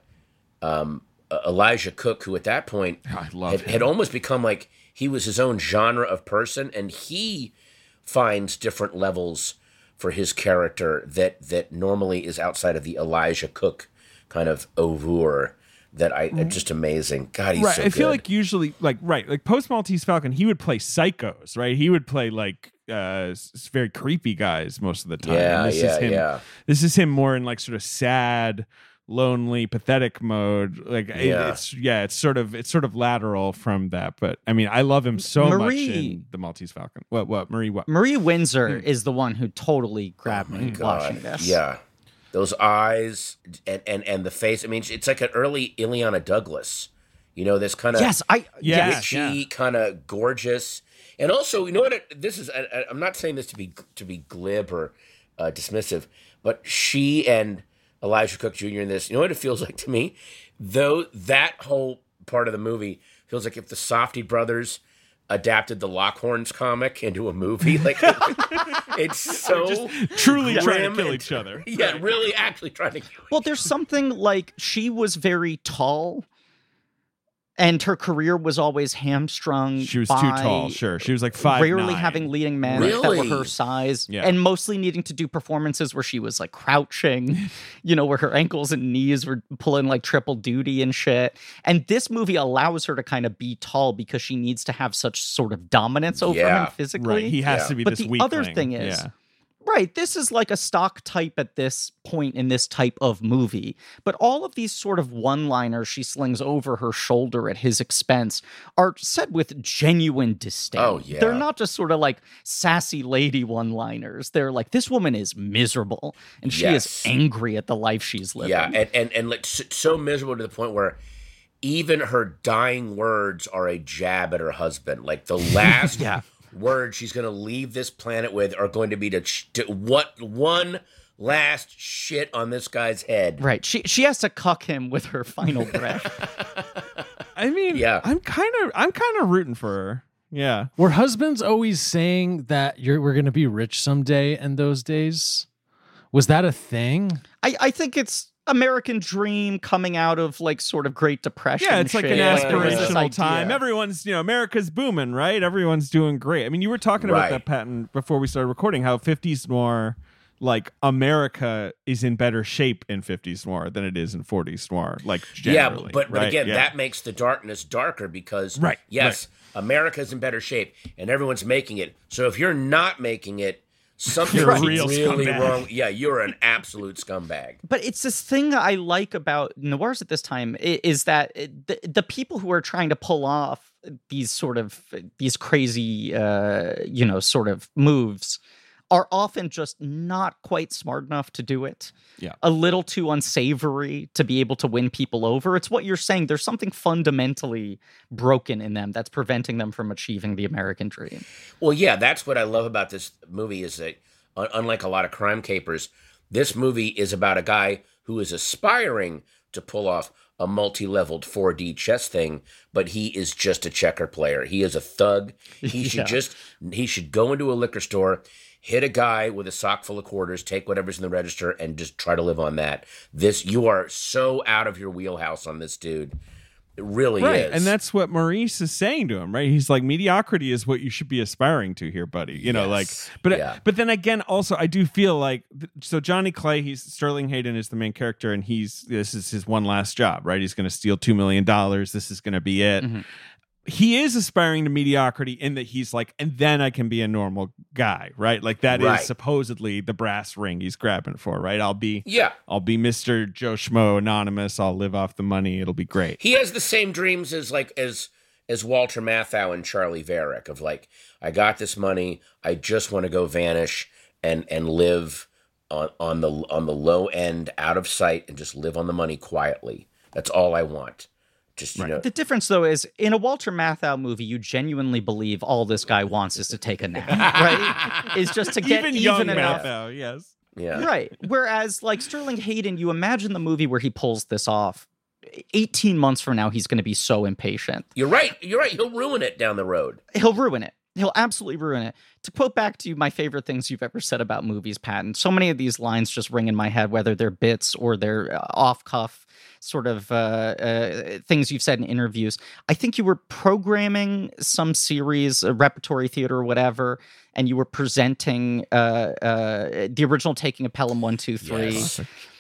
S3: Elijah Cook, who at that point had almost become like he was his own genre of person, and he finds different levels for his character that normally is outside of the Elijah Cook kind of oeuvre just amazing. God, he's so good.
S2: I feel like usually like post Maltese Falcon, he would play psychos, right? He would play like very creepy guys most of the time.
S3: Yeah,
S2: This is him more in like sort of sad, lonely, pathetic mode. Like it's sort of lateral from that. But I mean, I love him so much in the Maltese Falcon. What Marie? What
S1: Marie Windsor is the one who totally grabbed me watching this.
S3: Yeah, those eyes and the face. I mean, it's like an early Ileana Douglas. This kind of witchy, kind of gorgeous, and also this is. I'm not saying this to be glib or dismissive, but she and Elijah Cook Jr. in this, you know what it feels like to me? Though that whole part of the movie feels like if the Safdie brothers adapted the Lockhorns comic into a movie. Like, it's so
S2: just truly trying to kill each other.
S3: Yeah, really actually trying to kill each other.
S1: Well, there's something like she was very tall. And her career was always hamstrung.
S2: She was too tall, sure. She was like 5'9".
S1: Rarely having leading men that were her size.
S2: Yeah.
S1: And mostly needing to do performances where she was like crouching, where her ankles and knees were pulling like triple duty and shit. And this movie allows her to kind of be tall because she needs to have such sort of dominance over him physically.
S2: Right. He has to be
S1: but
S2: this
S1: the other
S2: weakling.
S1: thing is... Right, this is like a stock type at this point in this type of movie. But all of these sort of one-liners she slings over her shoulder at his expense are said with genuine disdain.
S3: Oh, yeah.
S1: They're not just sort of like sassy lady one-liners. They're like, this woman is miserable, and she is angry at the life she's living.
S3: Yeah, and like so miserable to the point where even her dying words are a jab at her husband. Like the last... words she's going to leave this planet with are going to be to what one last shit on this guy's head.
S1: Right. She has to cuck him with her final breath.
S2: I mean, I'm kind of rooting for her. Yeah.
S6: Were husbands always saying that we're going to be rich someday in those days? Was that a thing?
S1: I think it's American dream coming out of like sort of Great Depression.
S2: Yeah, it's like an aspirational time.
S1: Idea.
S2: Everyone's, America's booming, right? Everyone's doing great. I mean, you were talking about that, Patton, before we started recording, how 50s noir, like America is in better shape in 50s noir than it is in 40s noir, like generally.
S3: Yeah, but again, that makes the darkness darker because, America's in better shape and everyone's making it. So if you're not making it, something's really wrong. Yeah, you're an absolute scumbag.
S1: But it's this thing I like about noirs at this time is that the people who are trying to pull off these crazy, sort of moves are often just not quite smart enough to do it.
S2: Yeah.
S1: A little too unsavory to be able to win people over. It's what you're saying. There's something fundamentally broken in them that's preventing them from achieving the American dream.
S3: Well, yeah, that's what I love about this movie is that, unlike a lot of crime capers, this movie is about a guy who is aspiring to pull off a multi-leveled 4D chess thing, but he is just a checker player. He is a thug. He should go into a liquor store, hit a guy with a sock full of quarters, take whatever's in the register, and just try to live on that. You are so out of your wheelhouse on this dude. It really is.
S2: And that's what Maurice is saying to him, right? He's like, mediocrity is what you should be aspiring to here, buddy. But then again, also, I do feel like, so Johnny Clay, Sterling Hayden is the main character, and this is his one last job, right? He's going to steal $2 million. This is going to be it. Mm-hmm. He is aspiring to mediocrity in that he's like, and then I can be a normal guy, right? Like that is supposedly the brass ring he's grabbing for, right? I'll be Mr. Joe Schmo anonymous. I'll live off the money. It'll be great.
S3: He has the same dreams as Walter Matthau and Charlie Varick of like, I got this money. I just want to go vanish and live on the low end, out of sight, and just live on the money quietly. That's all I want. Just,
S1: The difference, though, is in a Walter Matthau movie, you genuinely believe all this guy wants is to take a nap, right? Is just to get even enough.
S2: Matthau, yes.
S3: Yeah.
S1: Right. Whereas, like Sterling Hayden, you imagine the movie where he pulls this off. 18 months from now, he's going to be so impatient.
S3: You're right. He'll ruin it down the road.
S1: He'll ruin it. He'll absolutely ruin it. To quote back to you, my favorite things you've ever said about movies, Patton, so many of these lines just ring in my head, whether they're bits or they're off-cuff sort of things you've said in interviews. I think you were programming some series, a repertory theater or whatever, and you were presenting the original Taking of Pelham 1, 2, 3. Yes.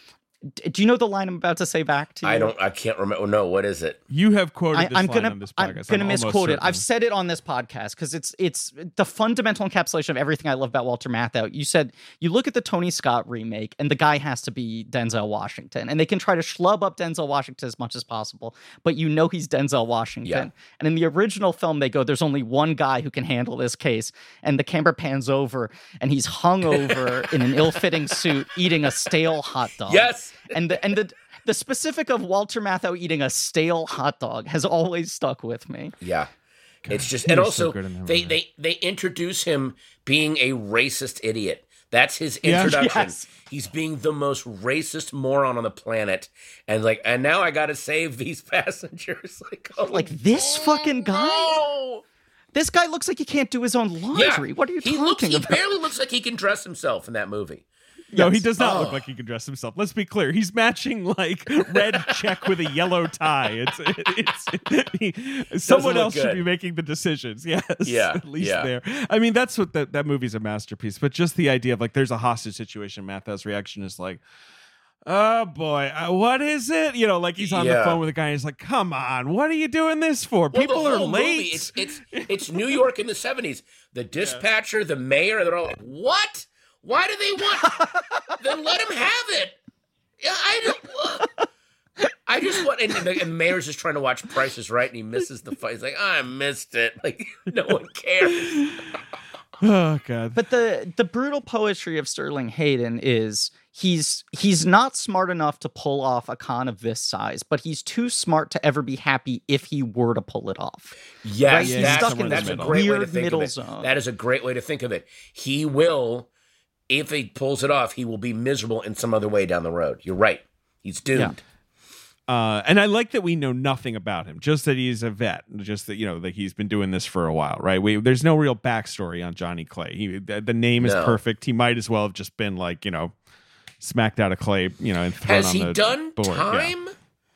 S1: Do you know the line I'm about to say back to you?
S3: I can't remember. No, what is it?
S2: You have quoted this line on this podcast.
S1: I'm going to misquote it. I've said it on this podcast because it's the fundamental encapsulation of everything I love about Walter Matthau. You said, you look at the Tony Scott remake and the guy has to be Denzel Washington. And they can try to schlub up Denzel Washington as much as possible, but you know he's Denzel Washington. Yeah. And in the original film, they go, there's only one guy who can handle this case. And the camera pans over and he's hung over in an ill-fitting suit eating a stale hot dog.
S3: Yes.
S1: And the specific of Walter Matthau eating a stale hot dog has always stuck with me.
S3: Yeah. God, it's just, and also they introduce him being a racist idiot. That's his introduction. Yes. He's being the most racist moron on the planet. And now I got to save these passengers.
S1: This fucking guy?
S3: No!
S1: This guy looks like he can't do his own laundry.
S3: Yeah.
S1: What are you talking about?
S3: He barely looks like he can dress himself in that movie.
S2: No, he does not look like he can dress himself. Let's be clear. He's matching like red check with a yellow tie. Someone else should be making the decisions. Yes.
S3: Yeah.
S2: At least there. I mean, that's what that movie's a masterpiece. But just the idea of like there's a hostage situation. Mathew's reaction is like, oh boy, what is it? You know, like he's on the phone with a guy and he's like, come on, what are you doing this for? People are late.
S3: It's New York in the 70s. The dispatcher, the mayor, they're all like, what? Why do they want? Then let him have it. I just want, and the mayor's just trying to watch Price is Right, and he misses the fight. He's like, I missed it. Like, no one cares.
S2: Oh God!
S1: But the brutal poetry of Sterling Hayden is he's not smart enough to pull off a con of this size, but he's too smart to ever be happy if he were to pull it off.
S3: Yes,
S1: right? He's stuck in
S3: that's
S1: this
S3: a great way to
S1: weird
S3: think
S1: middle
S3: of it.
S1: zone.
S3: That is a great way to think of it. He will, if he pulls it off, he will be miserable in some other way down the road. You're right. He's doomed.
S1: Yeah.
S2: And I like that we know nothing about him, just that he's a vet, just that, you know, that he's been doing this for a while, right? There's no real backstory on Johnny Clay. The name is perfect. He might as well have just been like, you know, smacked out of Clay, you know, and thrown
S3: Has
S2: on
S3: he
S2: the
S3: done
S2: board.
S3: time?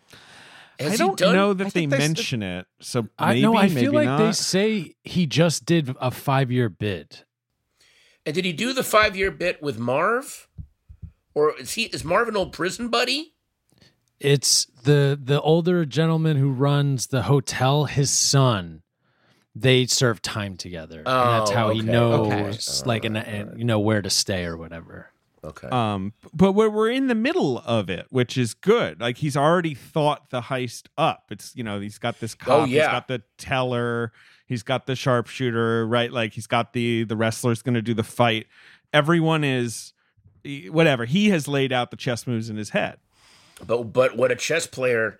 S2: I don't know that they mention it, so maybe,
S6: I feel like
S2: not.
S6: they say he just did a 5-year bid.
S3: And did he do the 5-year bit with Marv? Or is Marv an old prison buddy?
S6: It's the older gentleman who runs the hotel, his son. They serve time together. And that's how he knows and you know where to stay or whatever.
S3: Okay.
S2: But we're in the middle of it, which is good. Like he's already thought the heist up. It's, you know, he's got this cop, he's got the teller, he's got the sharpshooter, right? Like he's got the wrestler's going to do the fight. Everyone is whatever. He has laid out the chess moves in his head.
S3: But what a chess player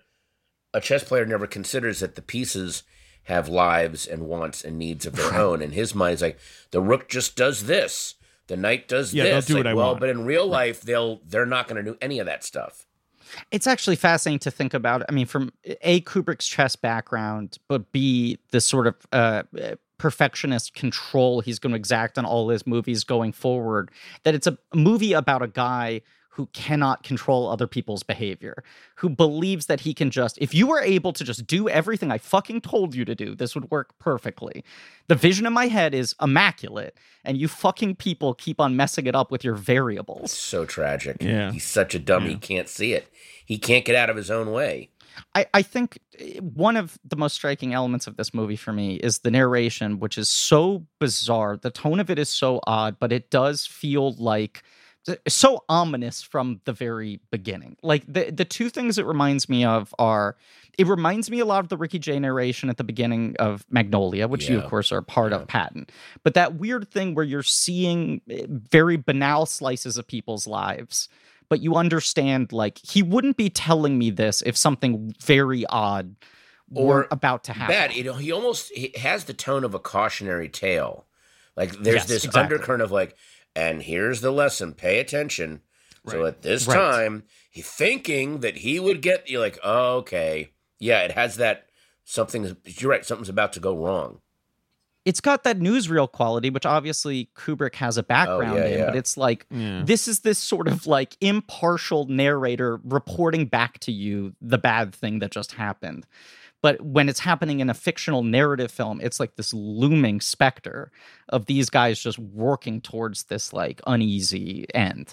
S3: never considers that the pieces have lives and wants and needs of their own. In his mind, it's like the rook just does this, the knight does this.
S2: They'll do what I want.
S3: But in real life, they're not going to do any of that stuff.
S1: It's actually fascinating to think about. I mean, from A, Kubrick's chess background, but B, the sort of perfectionist control he's going to exact on all his movies going forward, that it's a movie about a guy who cannot control other people's behavior, who believes that he can just, if you were able to just do everything I fucking told you to do, this would work perfectly. The vision in my head is immaculate, and you fucking people keep on messing it up with your variables.
S3: It's so tragic.
S2: Yeah.
S3: He's such a dummy, he can't see it. He can't get out of his own way.
S1: I think one of the most striking elements of this movie for me is the narration, which is so bizarre. The tone of it is so odd, but it does feel like so ominous from the very beginning. Like the two things it reminds me of are, it reminds me a lot of the Ricky Jay narration at the beginning of Magnolia, which you of course are a part of, Patton. But that weird thing where you're seeing very banal slices of people's lives, but you understand, like, he wouldn't be telling me this if something very odd were about to happen.
S3: Bad. He has the tone of a cautionary tale. Like there's this undercurrent of like, and here's the lesson, pay attention. Right. So at this time, he's thinking that he would get, you're like, oh, okay. Yeah, it has that you're right, something's about to go wrong.
S1: It's got that newsreel quality, which obviously Kubrick has a background in, but it's like, this is this sort of like impartial narrator reporting back to you the bad thing that just happened. But when it's happening in a fictional narrative film, it's like this looming specter of these guys just working towards this like uneasy end.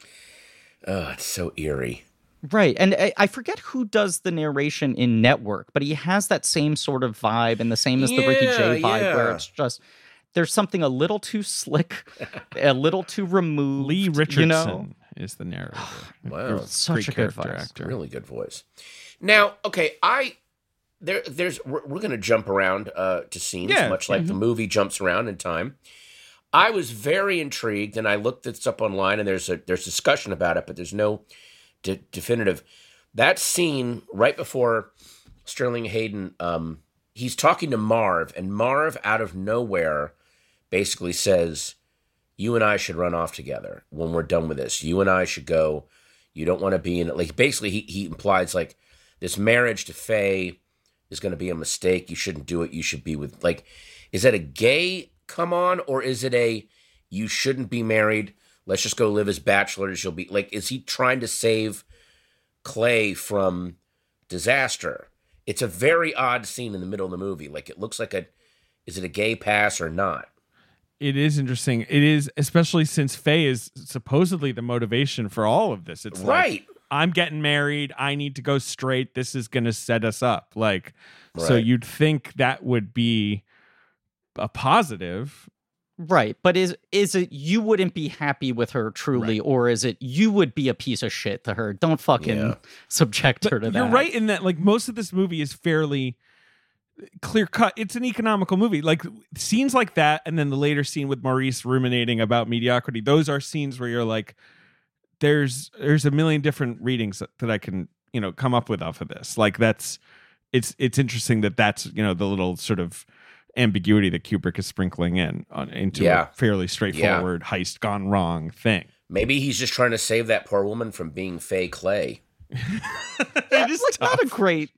S3: Oh, it's so eerie.
S1: Right. And I forget who does the narration in Network, but he has that same sort of vibe and the same as the Ricky Jay vibe where it's just, there's something a little too slick, a little too removed.
S2: Lee Richardson is the narrator.
S3: Wow.
S1: Such a good voice.
S2: Actor.
S3: Really good voice. Now, okay, we're going to jump around to scenes, much like the movie jumps around in time. I was very intrigued, and I looked this up online, and there's discussion about it, but there's no definitive. That scene right before Sterling Hayden, he's talking to Marv, and Marv out of nowhere basically says, you and I should run off together when we're done with this. You and I should go. You don't want to be in it. Like, basically, he implies, like, this marriage to Faye is going to be a mistake. You shouldn't do it. You should be with, like, is that a gay come on, or is it a you shouldn't be married? let's just go live as bachelors. You'll be like, is he trying to save Clay from disaster? It's a very odd scene in the middle of the movie. Like, it looks like is it a gay pass or not?
S2: It is interesting. It is, especially since Faye is supposedly the motivation for all of this. It's
S3: right.
S2: Like, I'm getting married. I need to go straight. This is going to set us up. Like,
S3: Right.
S2: So you'd think that would be a positive.
S1: Right. But is it you wouldn't be happy with her truly, right. Or is it you would be a piece of shit to her? Don't fucking subject her to that.
S2: You're right in that, like, most of this movie is fairly clear cut. It's an economical movie. Like, scenes like that, and then the later scene with Maurice ruminating about mediocrity, those are scenes where you're like, there's a million different readings that I can, come up with off of this. Like, it's interesting that's, the little sort of ambiguity that Kubrick is sprinkling into a fairly straightforward heist gone wrong thing.
S3: Maybe he's just trying to save that poor woman from being Faye Clay.
S1: It's like not a great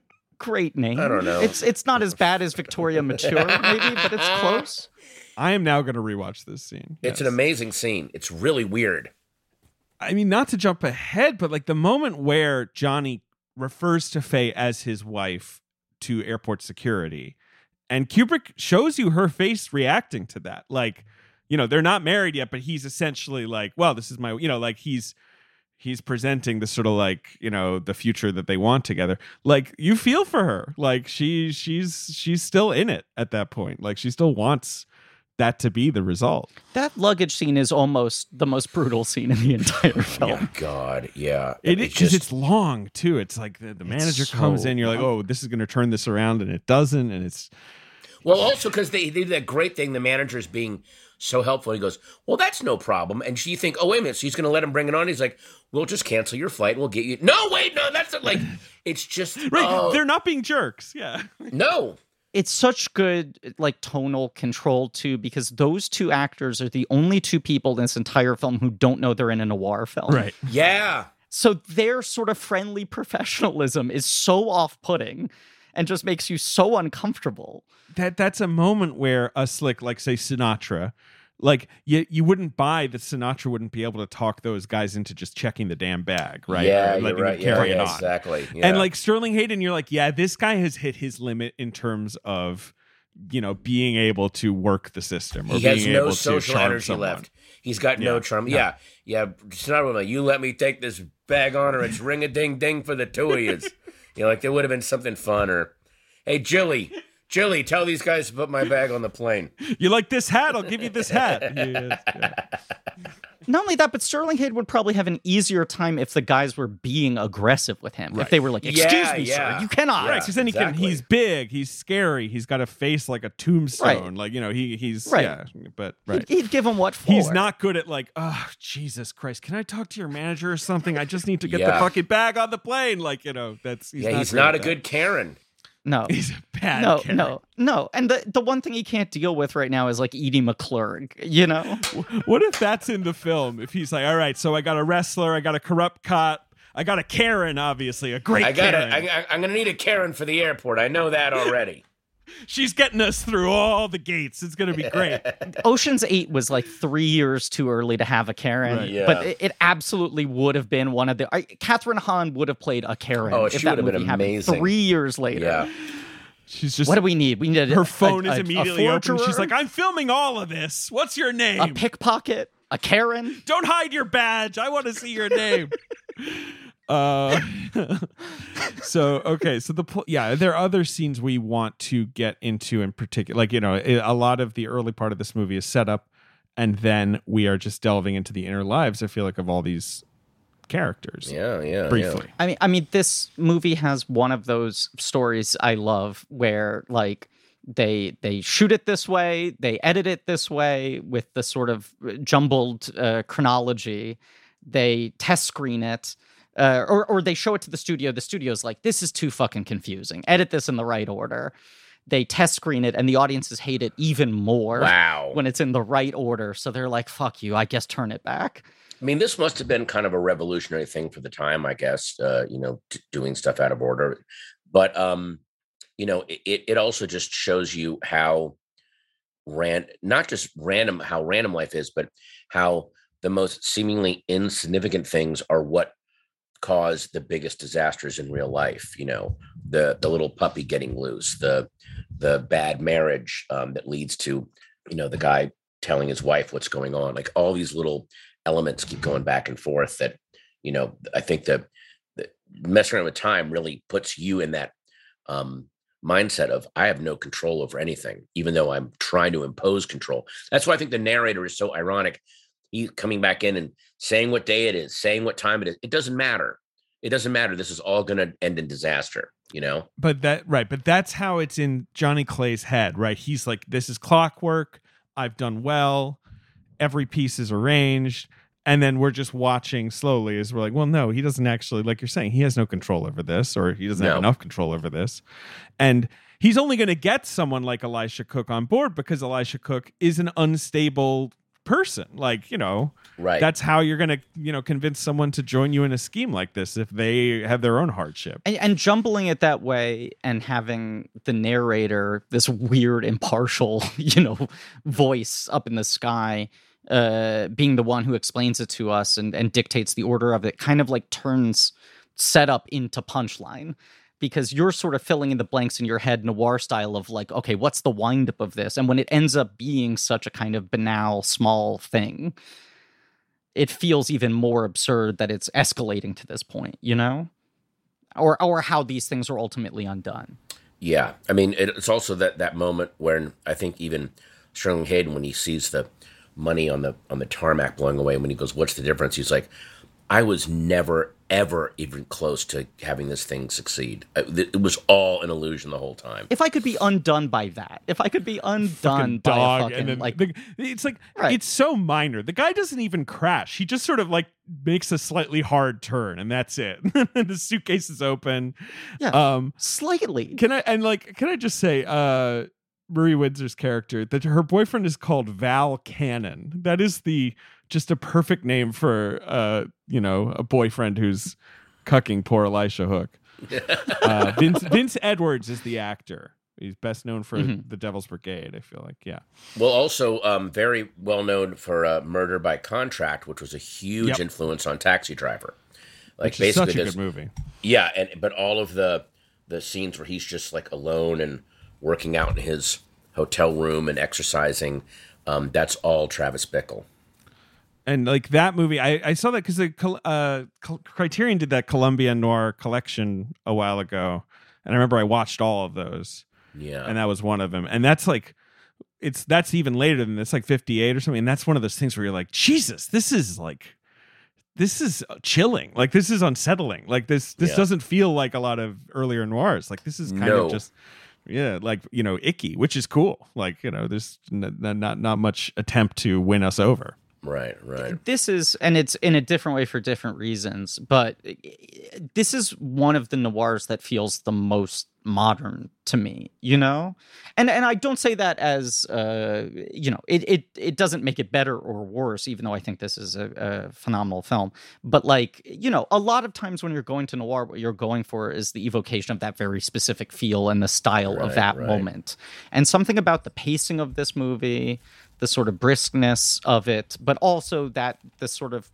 S1: name.
S3: I don't know.
S1: It's not as bad as Victoria Mature, maybe, but it's close.
S2: I am now going to rewatch this scene.
S3: It's an amazing scene. It's really weird.
S2: I mean, not to jump ahead, but like the moment where Johnny refers to Faye as his wife to airport security, and Kubrick shows you her face reacting to that. Like, they're not married yet, but he's essentially like, well, this is my, like he's presenting the sort of like, the future that they want together. Like, you feel for her. Like, she's still in it at that point. Like, she still wants that to be the result.
S1: That luggage scene is almost the most brutal scene in the entire film.
S3: Oh God, yeah.
S2: It is, because it's long too. It's like the manager comes in, you're like, oh, this is going to turn this around, and it doesn't, and it's...
S3: Well, also because they did that great thing, the manager's being so helpful. He goes, well, that's no problem. And you think, oh, wait a minute, so he's going to let him bring it on? He's like, we'll just cancel your flight and we'll get you... No, wait, no, that's not like... It's just...
S2: Right, they're not being jerks, yeah.
S3: No.
S1: It's such good, like, tonal control, too, because those two actors are the only two people in this entire film who don't know they're in a noir film.
S2: Right.
S3: Yeah.
S1: So their sort of friendly professionalism is so off-putting and just makes you so uncomfortable.
S2: That's a moment where a slick, like, say, Sinatra, like, you wouldn't buy that Sinatra wouldn't be able to talk those guys into just checking the damn bag, right?
S3: Yeah,
S2: you're
S3: right.
S2: Carry it on.
S3: Exactly. Yeah.
S2: And like Sterling Hayden, you're like, yeah, this guy has hit his limit in terms of, being able to work the system. Or
S3: he has
S2: being
S3: no
S2: able
S3: social
S2: to
S3: energy
S2: someone.
S3: left. He's got no charm.
S2: No.
S3: Yeah. Sinatra, you let me take this bag on, or it's ring a ding ding for the two of you. Like there would have been something fun, or hey, Jilly, tell these guys to put my bag on the plane.
S2: You like this hat? I'll give you this hat.
S1: Not only that, but Sterling Hayden would probably have an easier time if the guys were being aggressive with him. Right. If they were like, excuse me, sir, you cannot.
S2: Right, because then he's big, he's scary, he's got a face like a tombstone.
S1: Right.
S2: Like, he's,
S1: right.
S2: Yeah, but right.
S1: He'd give him what for.
S2: He's not good at like, oh, Jesus Christ, can I talk to your manager or something? I just need to get the fucking bag on the plane. Like, he's
S3: not a good Karen.
S1: No,
S2: he's a bad Karen.
S1: No. And the one thing he can't deal with right now is like Edie McClurg,
S2: What if that's in the film? If he's like, all right, so I got a wrestler, I got a corrupt cop, I got a Karen, obviously, a great Karen.
S3: I'm going to need a Karen for the airport. I know that already.
S2: She's getting us through all the gates. It's going to be great.
S1: Ocean's 8 was like 3 years too early to have a Karen,
S3: right, yeah.
S1: but it absolutely would have been one of the... Catherine Hahn would have played a Karen if that movie happened 3 years later.
S3: Yeah.
S2: She's just...
S1: What do we need? We need
S2: her phone is immediately open. She's like, I'm filming all of this. What's your name?
S1: A pickpocket? A Karen?
S2: Don't hide your badge. I want to see your name. So there are other scenes we want to get into in particular. Like, a lot of the early part of this movie is set up, and then we are just delving into the inner lives, I feel like, of all these characters.
S3: Yeah.
S2: Briefly.
S3: Yeah.
S1: I mean, this movie has one of those stories I love where, like, they shoot it this way, they edit it this way with the sort of jumbled chronology, they test screen it, or they show it to the studio. The studio's like, this is too fucking confusing. Edit this in the right order. They test screen it, and the audiences hate it even more when it's in the right order. So they're like, fuck you, I guess turn it back.
S3: I mean, this must have been kind of a revolutionary thing for the time, I guess, doing stuff out of order. But, it also just shows you how not just random life is, but how the most seemingly insignificant things are what cause the biggest disasters in real life. The little puppy getting loose, the bad marriage that leads to, the guy telling his wife what's going on. Like all these little elements keep going back and forth that, I think that messing around with time really puts you in that mindset of I have no control over anything, even though I'm trying to impose control. That's why I think the narrator is so ironic. He's coming back in and saying what day it is, saying what time it is. It doesn't matter. It doesn't matter. This is all going to end in disaster,
S2: But that's how it's in Johnny Clay's head, right? He's like, this is clockwork. I've done well. Every piece is arranged. And then we're just watching slowly as we're like, well, no, he doesn't actually, like you're saying, he has no control over this, or he doesn't have enough control over this. And he's only going to get someone like Elisha Cook on board because Elisha Cook is an unstable person. Like,
S3: right.
S2: That's how you're going to, convince someone to join you in a scheme like this if they have their own hardship.
S1: And jumbling it that way and having the narrator, this weird, impartial, voice up in the sky, being the one who explains it to us and dictates the order of it, kind of like turns setup into punchline, because you're sort of filling in the blanks in your head noir style of like, okay, what's the windup of this? And when it ends up being such a kind of banal, small thing, it feels even more absurd that it's escalating to this point, or how these things are ultimately undone.
S3: Yeah. I mean, it's also that moment when I think even Sterling Hayden, when he sees the money on the tarmac blowing away, when he goes, what's the difference? He's like, I was never, ever even close to having this thing succeed. It was all an illusion the whole time.
S1: If I could be undone by that, if I could be undone by a fucking,
S2: and then
S1: like...
S2: it's like,
S1: right.
S2: It's so minor. The guy doesn't even crash. He just sort of like makes a slightly hard turn, and that's it. And the suitcase is open.
S1: Yeah, slightly.
S2: Can I just say, Marie Windsor's character, that her boyfriend is called Val Cannon. That is just a perfect name for a boyfriend who's cucking poor Elisha Hook. Vince Edwards is the actor. He's best known for The Devil's Brigade, I feel like. Yeah.
S3: Well, also very well known for Murder by Contract, which was a huge influence on Taxi Driver.
S2: Like, which is basically such a good movie.
S3: Yeah, but all of the scenes where he's just like alone and working out in his hotel room and exercising, that's all Travis Bickle.
S2: And like that movie, I saw that because Criterion did that Columbia Noir collection a while ago, and I remember I watched all of those.
S3: Yeah,
S2: and that was one of them. And that's like, that's even later than this, like 58 or something. And that's one of those things where you're like, Jesus, this is chilling. Like this is unsettling. Like this doesn't feel like a lot of earlier noirs. Like this is kind of just. Yeah, like, icky, which is cool. Like, there's not much attempt to win us over.
S3: Right.
S1: This is, and it's in a different way for different reasons, but this is one of the noirs that feels the most modern to me, And I don't say that as, it doesn't make it better or worse, even though I think this is a phenomenal film. But like, a lot of times when you're going to noir, what you're going for is the evocation of that very specific feel and the style of that moment. And something about the pacing of this movie, the sort of briskness of it, but also that the sort of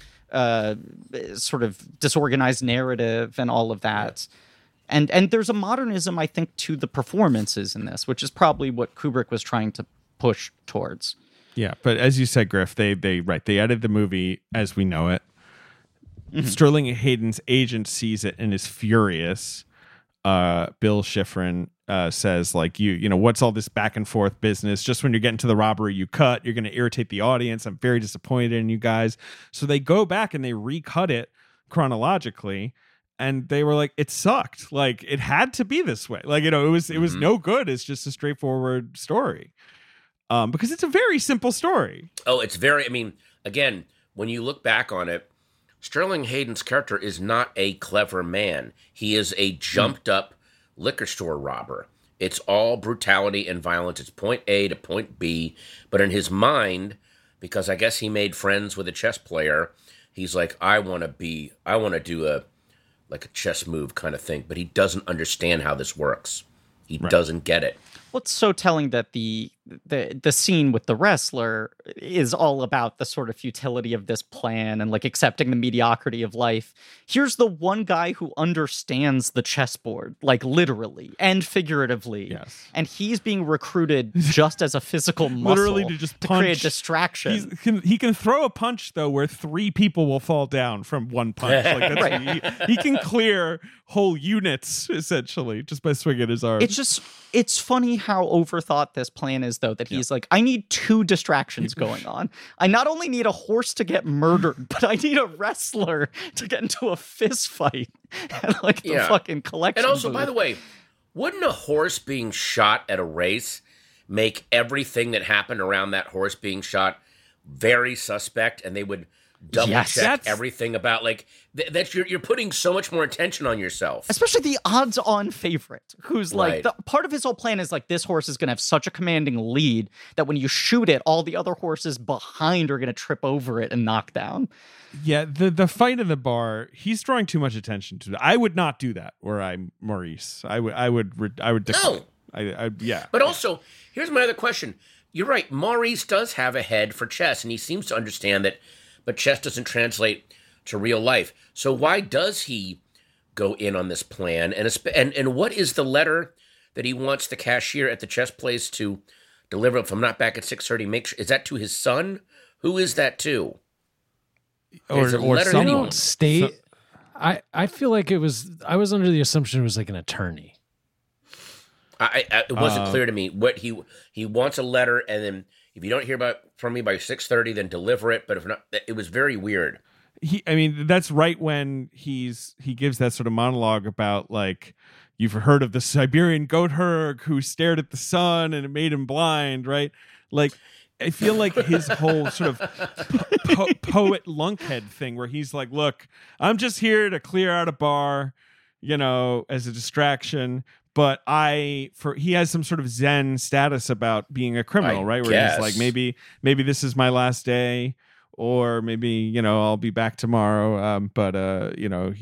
S1: disorganized narrative and all of that. Yeah. And there's a modernism, I think, to the performances in this, which is probably what Kubrick was trying to push towards.
S2: Yeah, but as you said, Griff, they edited the movie as we know it. Mm-hmm. Sterling Hayden's agent sees it and is furious. Bill Schifrin says, like, what's all this back and forth business? Just when you're getting to the robbery, you cut. You're going to irritate the audience. I'm very disappointed in you guys. So they go back and they recut it chronologically. And they were like, it sucked. Like, it had to be this way. Like, it was no good. It's just a straightforward story. Because it's a very simple story.
S3: Oh, it's very, again, when you look back on it, Sterling Hayden's character is not a clever man. He is a jumped up liquor store robber. It's all brutality and violence. It's point A to point B. But in his mind, because I guess he made friends with a chess player, he's like, I want to do a chess move kind of thing, but he doesn't understand how this works. He doesn't get it.
S1: Well, it's so telling that the scene with the wrestler is all about the sort of futility of this plan and like accepting the mediocrity of life. Here's the one guy who understands the chessboard, like literally and figuratively.
S2: Yes.
S1: And he's being recruited just as a physical muscle
S2: literally to just punch.
S1: Create distraction.
S2: He can throw a punch though where 3 people will fall down from one punch. Like that's he can clear whole units essentially just by swinging his arm.
S1: It's funny how overthought this plan is, though, that he's like, I need 2 distractions going on. I not only need a horse to get murdered, but I need a wrestler to get into a fist fight at like the fucking collection.
S3: And also,
S1: booth.
S3: by the way, wouldn't a horse being shot at a race make everything that happened around that horse being shot very suspect, and they would double check everything about like that you're putting so much more attention on yourself,
S1: especially the odds-on favorite who's like the part of his whole plan is like this horse is going to have such a commanding lead that when you shoot it, all the other horses behind are going to trip over it and knock down.
S2: Yeah, the fight in the bar, he's drawing too much attention to it. I would not do that were I Maurice. I would decline.
S3: No.
S2: Yeah.
S3: But also, here's my other question. You're right. Maurice does have a head for chess, and he seems to understand that. But chess doesn't translate to real life. So why does he go in on this plan? And what is the letter that he wants the cashier at the chess place to deliver? If I'm not back at 6:30, make sure, is that to his son? Who is that to?
S2: Or someone.
S6: State. I feel like I was under the assumption it was like an attorney.
S3: It wasn't clear to me what he wants a letter, and then if you don't hear from me by 6:30, then deliver it. But if not, it was very weird.
S2: That's right when he gives that sort of monologue about like, you've heard of the Siberian goatherd who stared at the sun and it made him blind, right? Like, I feel like his whole sort of poet lunkhead thing where he's like, look, I'm just here to clear out a bar, as a distraction. But he has some sort of Zen status about being a criminal, right? Where he's like, maybe this is my last day, or maybe I'll be back tomorrow. But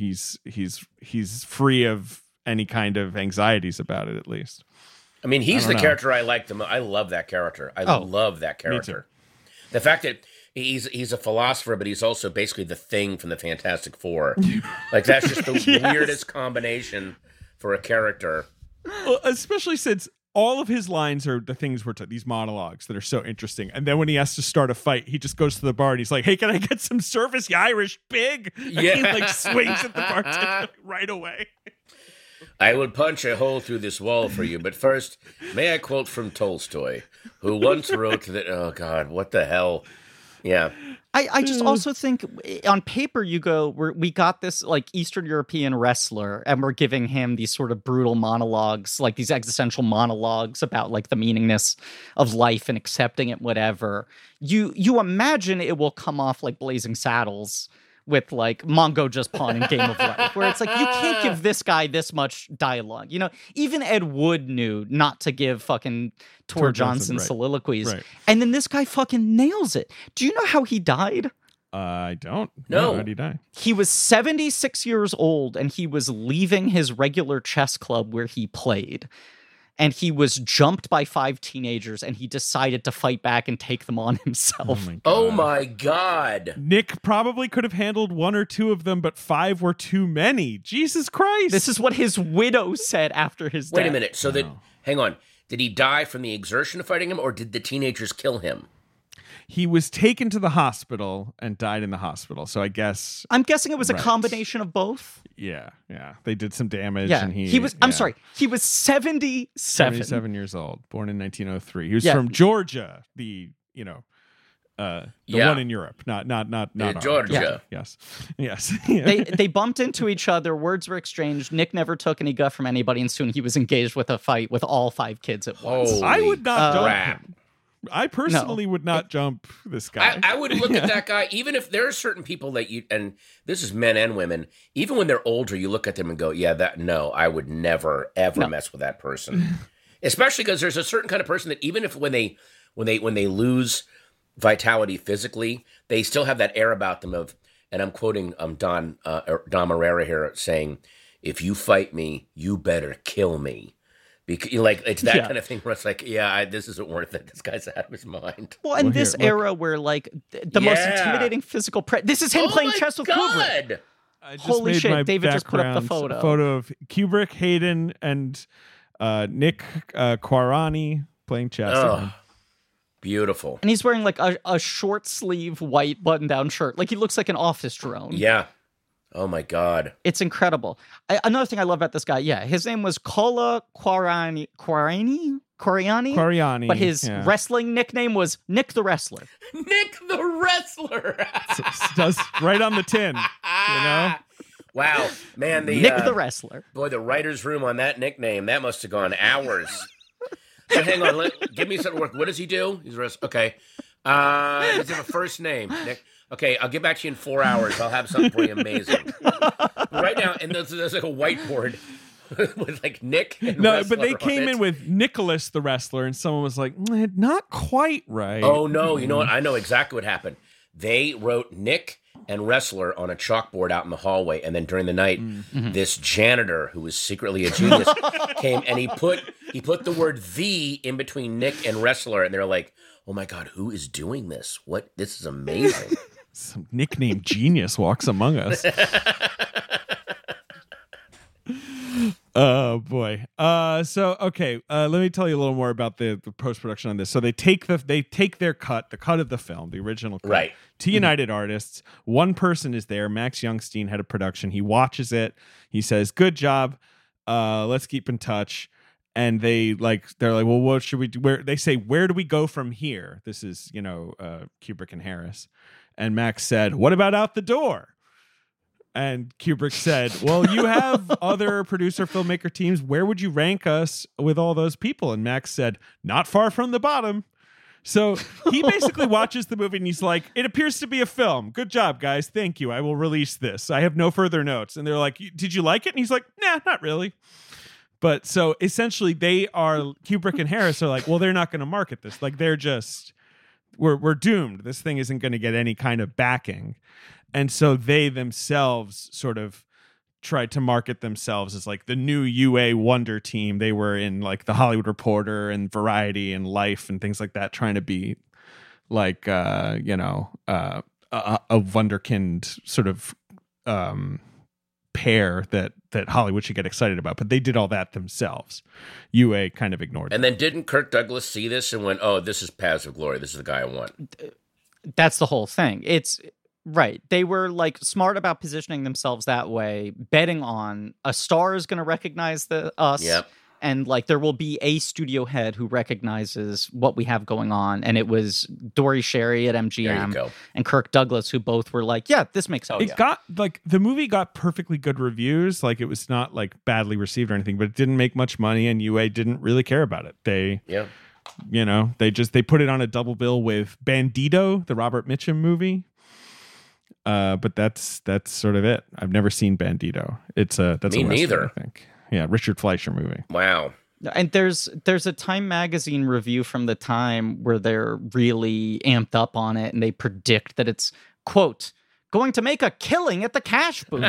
S2: he's free of any kind of anxieties about it, at least.
S3: I mean, he's the character I like the most. I love that character. I love that character. The fact that he's a philosopher, but he's also basically the Thing from the Fantastic Four. Like that's just the weirdest combination for a character.
S2: Well, especially since all of his lines are the things these monologues that are so interesting. And then when he has to start a fight, he just goes to the bar and he's like, hey, can I get some service, you Irish pig?
S3: Yeah.
S2: And he like swings at the bartender right away.
S3: I will punch a hole through this wall for you, but first, may I quote from Tolstoy, who once wrote that, oh God, what the hell? Yeah.
S1: I just also think on paper you go, we got this like Eastern European wrestler and we're giving him these sort of brutal monologues, like these existential monologues about like the meaningness of life and accepting it, whatever. You imagine it will come off like Blazing Saddles with like Mongo just pawning Game of Life, where it's like, you can't give this guy this much dialogue. Even Ed Wood knew not to give fucking Tor Johnson soliloquies. Right. And then this guy fucking nails it. Do you know how he died?
S2: I don't.
S3: No.
S2: How did he die?
S1: He was 76 years old and he was leaving his regular chess club where he played. And he was jumped by 5 teenagers, and he decided to fight back and take them on himself.
S3: Oh my God.
S2: Nick probably could have handled 1 or 2 of them, but 5 were too many. Jesus Christ.
S1: This is what his widow said after his death.
S3: Wait a minute. So hang on. Did he die from the exertion of fighting him, or did the teenagers kill him?
S2: He was taken to the hospital and died in the hospital. So I'm guessing
S1: it was a combination of both.
S2: Yeah. They did some damage.
S1: Yeah.
S2: And
S1: he was 77.
S2: 77 years old, born in 1903. He was from Georgia, the one in Europe, not
S3: Georgia.
S2: Yes.
S1: They bumped into each other. Words were exchanged. Nick never took any guff from anybody, and soon he was engaged with a fight with all 5 kids at once.
S2: I would not jump him. I personally would not jump this guy.
S3: I would look at that guy, even if there are certain people that and this is men and women, even when they're older, you look at them and go, I would never, ever mess with that person. Especially because there's a certain kind of person that even if when they lose vitality physically, they still have that air about them of, and I'm quoting Don Herrera here saying, if you fight me, you better kill me. Because like it's that kind of thing where it's like, this isn't worth it. This guy's out of his mind.
S1: Well, and this era where like the most intimidating physical this is him playing chess with Kubrick. Holy shit! David just put up the
S2: photo of Kubrick, Hayden, and Nick Quarani playing chess.
S3: Oh, beautiful.
S1: And he's wearing like a short sleeve white button down shirt. Like he looks like an office drone.
S3: Yeah. Oh my God.
S1: It's incredible. Another thing I love about this guy, his name was Kola Quarani, but his wrestling nickname was Nick the Wrestler.
S3: Nick the Wrestler.
S2: Does right on the tin, you know?
S3: Wow, man.
S1: Nick the Wrestler.
S3: Boy, the writer's room on that nickname, that must have gone hours. So hang on, give me some work. What does he do? He's okay. Does he have a first name? Nick. Okay, I'll get back to you in 4 hours. I'll have something for you amazing. Right now, and there's like a whiteboard with like Nick and
S2: No, but they came in with Nicholas the Wrestler, and someone was like, not quite right.
S3: Oh, no. You know what? I know exactly what happened. They wrote Nick and Wrestler on a chalkboard out in the hallway, and then during the night, this janitor, who was secretly a genius, came and he put the word "the" in between Nick and Wrestler, and they're like, oh my God, who is doing this? What? This is amazing.
S2: Some nickname genius walks among us. Oh boy. Let me tell you a little more about the post-production on this. So they take their cut, the cut of the film, the original cut,
S3: right,
S2: to United Artists. One person is there, Max Youngstein, head of production. He watches it. He says, "Good job. Let's keep in touch." And they're like, well, what should we do? They say, where do we go from here? This is, Kubrick and Harris. And Max said, what about out the door? And Kubrick said, well, you have other producer filmmaker teams. Where would you rank us with all those people? And Max said, not far from the bottom. So he basically watches the movie and he's like, it appears to be a film. Good job, guys. Thank you. I will release this. I have no further notes. And they're like, did you like it? And he's like, nah, not really. But so essentially Kubrick and Harris are like, well, they're not going to market this. Like they're just, we're doomed. This thing isn't going to get any kind of backing. And so they themselves sort of tried to market themselves as like the new UA Wonder Team. They were in like the Hollywood Reporter and Variety and Life and things like that, trying to be like, a wunderkind sort of, pair that Hollywood should get excited about, but they did all that themselves. UA kind of ignored it.
S3: And then didn't Kirk Douglas see this and went, oh, this is Paths of Glory. This is the guy I want.
S1: That's the whole thing. It's right. They were like smart about positioning themselves that way, betting on a star is going to recognize us.
S3: Yep.
S1: And like there will be a studio head who recognizes what we have going on. And it was Dory Sherry at MGM and Kirk Douglas, who both were like, yeah, this makes sense.
S2: The movie got perfectly good reviews. Like it was not like badly received or anything, but it didn't make much money and UA didn't really care about it. They put it on a double bill with Bandito, the Robert Mitchum movie. But that's sort of it. I've never seen Bandito. That's
S3: Me
S2: a Western,
S3: neither.
S2: I think. Yeah, Richard Fleischer movie.
S3: Wow.
S1: And there's a Time magazine review from the time where they're really amped up on it, and they predict that it's, quote, going to make a killing at the cash booths.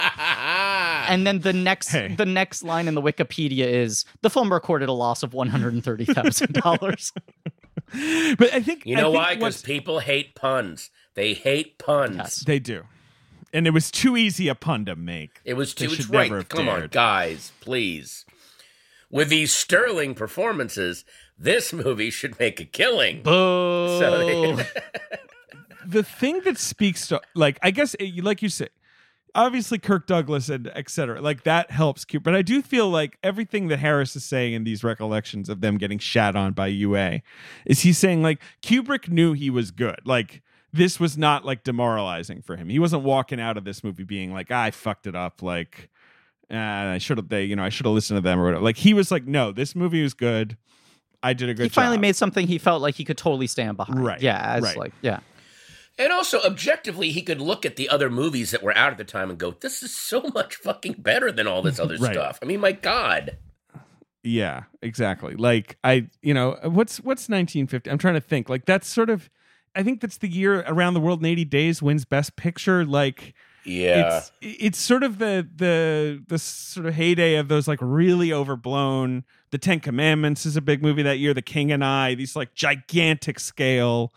S1: And then the next line in the Wikipedia is the film recorded a loss of $130,000.
S2: But I think
S3: why? Because people hate puns. They hate puns.
S2: Yes, they do. And it was too easy a pun to make.
S3: It was too right. Come on, guys, please. With these sterling performances, this movie should make a killing.
S1: Boo!
S2: The thing that speaks to, like, I guess, like you say, obviously Kirk Douglas and et cetera, like that helps Kubrick. But I do feel like everything that Harris is saying in these recollections of them getting shat on by UA is he's saying like Kubrick knew he was good. Like, this was not like demoralizing for him. He wasn't walking out of this movie being like, I fucked it up. Like, I should have listened to them or whatever. Like, he was like, no, this movie was good. I did a good job.
S1: He finally made something he felt like he could totally stand behind.
S2: Right.
S1: Yeah.
S2: Yeah.
S3: And also, objectively, he could look at the other movies that were out at the time and go, this is so much fucking better than all this other stuff. I mean, my God.
S2: Yeah, exactly. Like, what's 1950? I'm trying to think. Like, that's sort of, I think that's the year Around the World in 80 Days wins Best Picture. Like,
S3: Yeah.
S2: It's sort of the sort of heyday of those like really overblown. The Ten Commandments is a big movie that year. The King and I, these like gigantic scale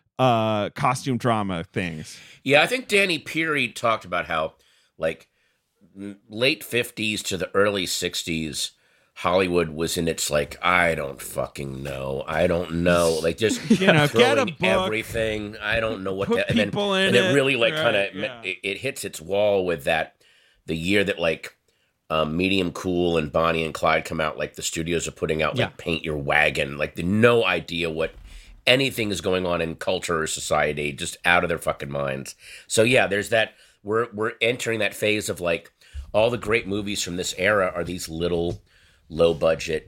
S2: costume drama things.
S3: Yeah, I think Danny Peary talked about how like late 50s to the early 60s Hollywood was in its like, I don't fucking know. I don't know. Like just throwing everything. I don't know what that, and then really like kind of it hits its wall with that the year that like Medium Cool and Bonnie and Clyde come out, like the studios are putting out like Paint Your Wagon, like the no idea what anything is going on in culture or society, just out of their fucking minds. So yeah, there's that. We're entering that phase of like all the great movies from this era are these little low budget,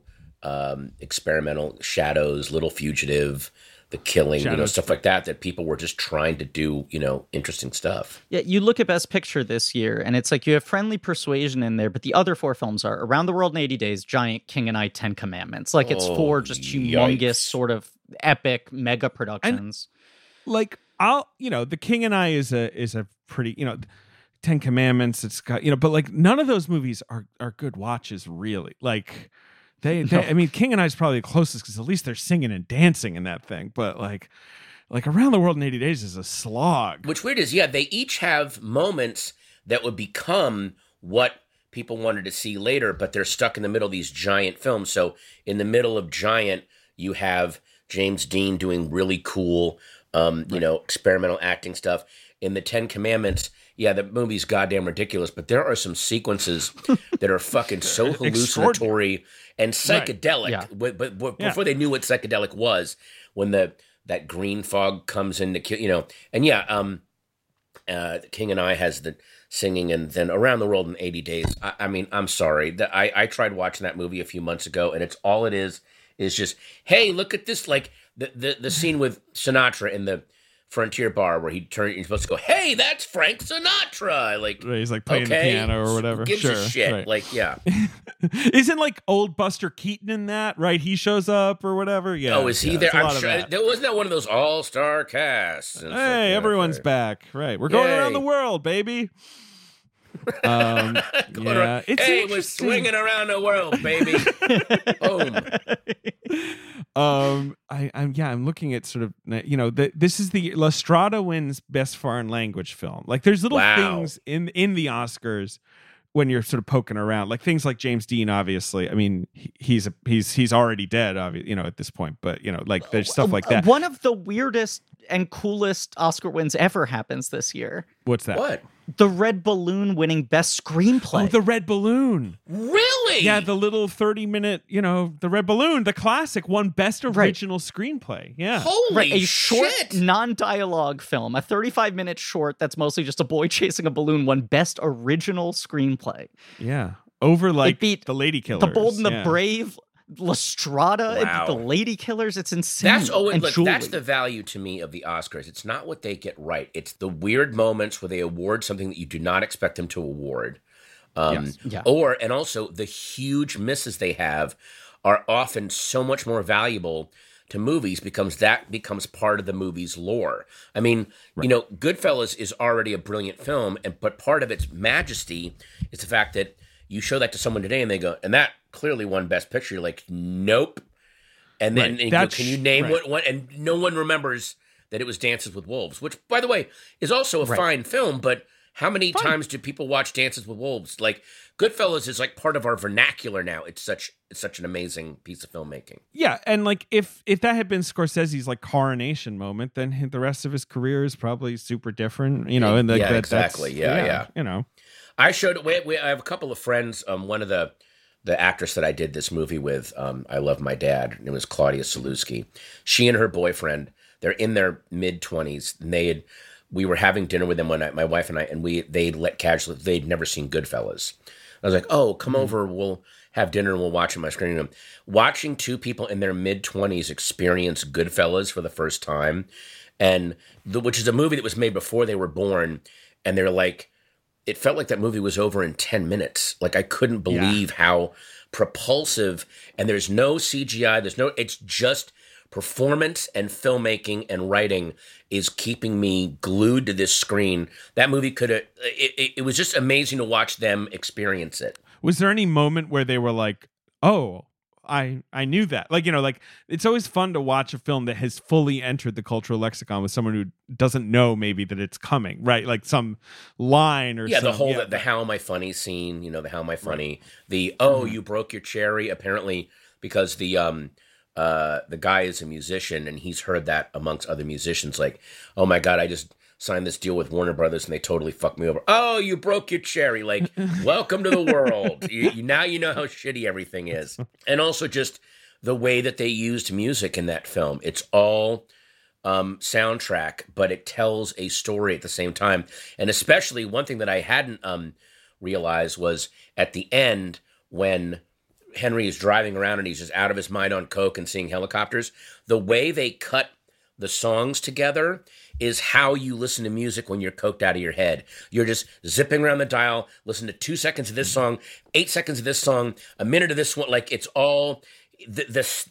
S3: experimental Shadows, Little Fugitive, The Killing, stuff like that people were just trying to do, interesting stuff.
S1: Yeah, you look at Best Picture this year, and it's like you have Friendly Persuasion in there, but the other four films are Around the World in 80 Days, Giant, King and I, 10 Commandments. Like it's four just humongous sort of epic mega productions.
S2: And, like The King and I is a pretty, 10 Commandments, it's got, but like none of those movies are good watches, really. Like they I mean, King and I is probably the closest because at least they're singing and dancing in that thing. But like Around the World in 80 Days is a slog.
S3: Which weird is, they each have moments that would become what people wanted to see later, but they're stuck in the middle of these giant films. So in the middle of Giant, you have James Dean doing really cool, experimental acting stuff. In the 10 Commandments, the movie's goddamn ridiculous, but there are some sequences that are fucking so hallucinatory and psychedelic. Right. But before they knew what psychedelic was, when that green fog comes in to kill, and The King and I has the singing, and then Around the World in 80 Days. I mean, I'm sorry that I tried watching that movie a few months ago, and it's all it is just, hey, look at this, like the scene with Sinatra in the Frontier Bar where you're supposed to go, hey, that's Frank Sinatra. Like
S2: he's like playing the piano or whatever.
S3: Gives a shit. Right. Like, yeah.
S2: Isn't like old Buster Keaton in that, right? He shows up or whatever. Yeah.
S3: Oh, is he there? I'm sure. Wasn't that one of those all-star casts?
S2: Hey, everyone's back. Right. We're going around the world, baby.
S3: We're swinging around the world, baby. Boom.
S2: I'm looking at sort of, this is the La Strada wins Best Foreign Language Film. Like there's little things in the Oscars when you're sort of poking around, like things like James Dean, obviously. I mean, he's already dead, obviously, at this point, but like there's stuff like that.
S1: One of the weirdest and coolest Oscar wins ever happens this year.
S2: What's that?
S3: What?
S1: The Red Balloon winning Best Screenplay.
S2: Oh, The Red Balloon.
S3: Really?
S2: Yeah, the little 30-minute, The Red Balloon, the classic, won Best Original Screenplay. Yeah.
S3: Holy
S1: a short, non-dialogue film, a 35-minute short that's mostly just a boy chasing a balloon, won Best Original Screenplay.
S2: Yeah. Over, like,
S1: beat
S2: The Lady Killers.
S1: The Bold and the Brave, La Strada, The Lady Killers. It's insane.
S3: That's the value to me of the Oscars. It's not what they get right. It's the weird moments where they award something that you do not expect them to award. And also the huge misses they have are often so much more valuable to movies because that becomes part of the movie's lore. I mean, Goodfellas is already a brilliant film, but part of its majesty is the fact that you show that to someone today and they go, and that clearly won Best Picture. You're like, nope. And then can you name what? And no one remembers that it was Dances with Wolves, which, by the way, is also a fine film. But how many times do people watch Dances with Wolves? Like Goodfellas is like part of our vernacular now. It's such an amazing piece of filmmaking.
S2: Yeah, and like if that had been Scorsese's like coronation moment, then the rest of his career is probably super different. And like
S3: exactly. Yeah. I have a couple of friends. One of the actress that I did this movie with, I Love My Dad, and it was Claudia Sulewski. She and her boyfriend, they're in their mid-20s, and we were having dinner with them one night, my wife and I, and they'd never seen Goodfellas. I was like, oh, come over, we'll have dinner and we'll watch it on my screening room. Watching two people in their mid-20s experience Goodfellas for the first time, which is a movie that was made before they were born, and they're like, it felt like that movie was over in 10 minutes. Like I couldn't believe how propulsive, and there's no CGI, it's just performance and filmmaking and writing is keeping me glued to this screen. That movie it was just amazing to watch them experience it.
S2: Was there any moment where they were like, oh, I knew that? Like, like it's always fun to watch a film that has fully entered the cultural lexicon with someone who doesn't know maybe that it's coming, right? Like some line or
S3: the how am I funny scene, the how am I funny, the you broke your cherry, apparently because the guy is a musician and he's heard that amongst other musicians, like, oh my God, I just signed this deal with Warner Brothers and they totally fucked me over. Oh, you broke your cherry. Like, welcome to the world. Now you know how shitty everything is. And also just the way that they used music in that film. It's all soundtrack, but it tells a story at the same time. And especially one thing that I hadn't realized was at the end when Henry is driving around and he's just out of his mind on coke and seeing helicopters, the way they cut the songs together is how you listen to music when you're coked out of your head. You're just zipping around the dial, listen to 2 seconds of this song, 8 seconds of this song, a minute of this one. Like, it's all the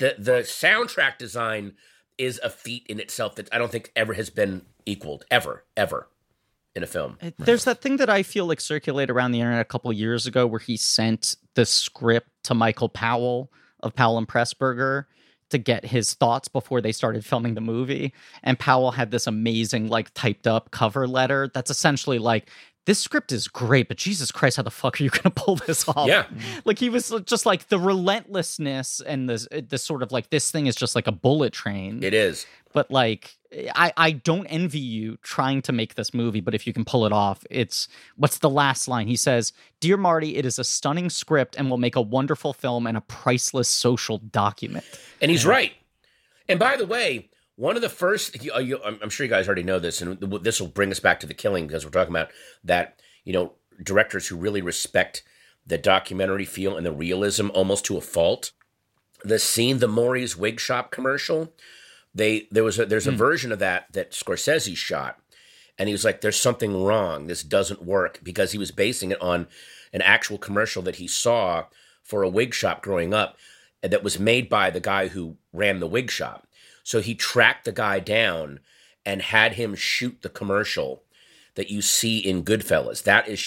S3: soundtrack design is a feat in itself that I don't think ever has been equaled ever in a film.
S1: There's that thing that I feel like circulated around the internet a couple of years ago where he sent the script to Michael Powell of Powell and Pressburger to get his thoughts before they started filming the movie. And Powell had this amazing, like, typed up cover letter that's essentially like, this script is great, but Jesus Christ, how the fuck are you going to pull this off?
S3: Yeah.
S1: Like, he was just like the relentlessness and the sort of like, this thing is just like a bullet train.
S3: It is.
S1: But like, I don't envy you trying to make this movie, but if you can pull it off, what's the last line? He says, "Dear Marty, it is a stunning script and will make a wonderful film and a priceless social document."
S3: And he's right. And by the way, one of the first, I'm sure you guys already know this, and this will bring us back to The Killing, because we're talking about that, directors who really respect the documentary feel and the realism almost to a fault. The scene, the Maury's Wig Shop commercial, there's a version of that Scorsese shot, and he was like, there's something wrong, this doesn't work, because he was basing it on an actual commercial that he saw for a wig shop growing up that was made by the guy who ran the wig shop. So he tracked the guy down and had him shoot the commercial that you see in Goodfellas.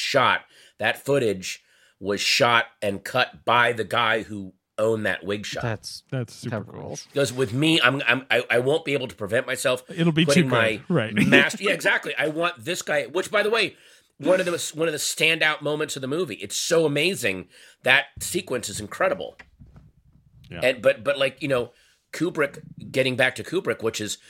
S3: That footage was shot and cut by the guy who owned that wig shop.
S2: That's super cool.
S3: Because with me, I won't be able to prevent myself.
S2: It'll be too good, right?
S3: Yeah, exactly. I want this guy. Which, by the way, one of the standout moments of the movie. It's so amazing. That sequence is incredible. Yeah. And but like, Kubrick, getting back to Kubrick, which is,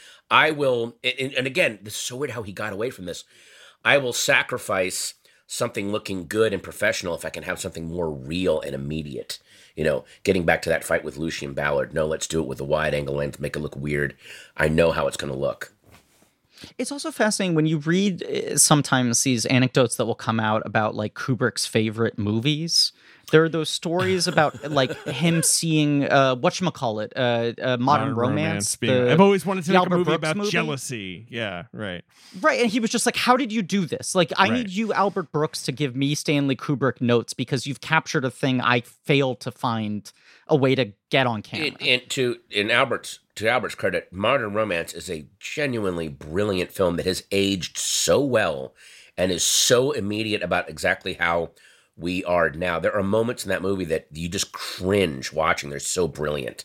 S3: and again, this is so weird how he got away from this. I will sacrifice something looking good and professional if I can have something more real and immediate. Getting back to that fight with Lucien Ballard. No, let's do it with a wide angle lens, make it look weird. I know how it's going to look.
S1: It's also fascinating when you read sometimes these anecdotes that will come out about like Kubrick's favorite movies. There are those stories about like him seeing whatchamacallit, Modern Romance.
S2: I've always wanted to make a movie about jealousy. Yeah, right.
S1: Right, and he was just like, how did you do this? Like, I need you, Albert Brooks, to give me Stanley Kubrick notes because you've captured a thing I failed to find a way to get on camera.
S3: To Albert's credit, Modern Romance is a genuinely brilliant film that has aged so well and is so immediate about exactly how we are now. There are moments in that movie that you just cringe watching. They're so brilliant.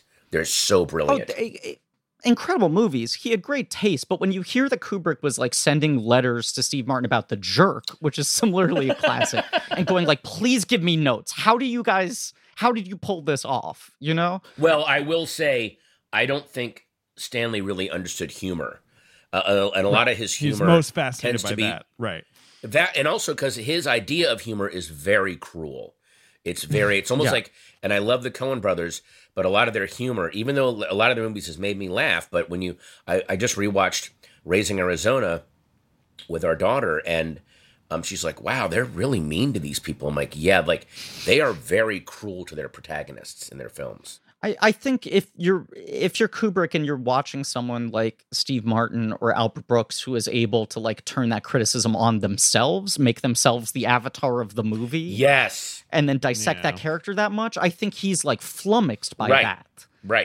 S1: Incredible movies. He had great taste, but when you hear that Kubrick was like sending letters to Steve Martin about The Jerk, which is similarly a classic, and going like, please give me notes. How did you pull this off?
S3: Well, I will say, I don't think Stanley really understood humor. And a lot of his humor
S2: He's most fascinated by that. Right.
S3: That, and also because his idea of humor is very cruel. It's almost like, and I love the Coen brothers, but a lot of their humor, even though a lot of their movies has made me laugh, but when I just rewatched Raising Arizona with our daughter, and she's like, wow, they're really mean to these people. I'm like, yeah, like they are very cruel to their protagonists in their films.
S1: I think if you're Kubrick and you're watching someone like Steve Martin or Albert Brooks who is able to like turn that criticism on themselves, make themselves the avatar of the movie,
S3: yes,
S1: and then dissect that character that much, I think he's like flummoxed by that.
S3: Right.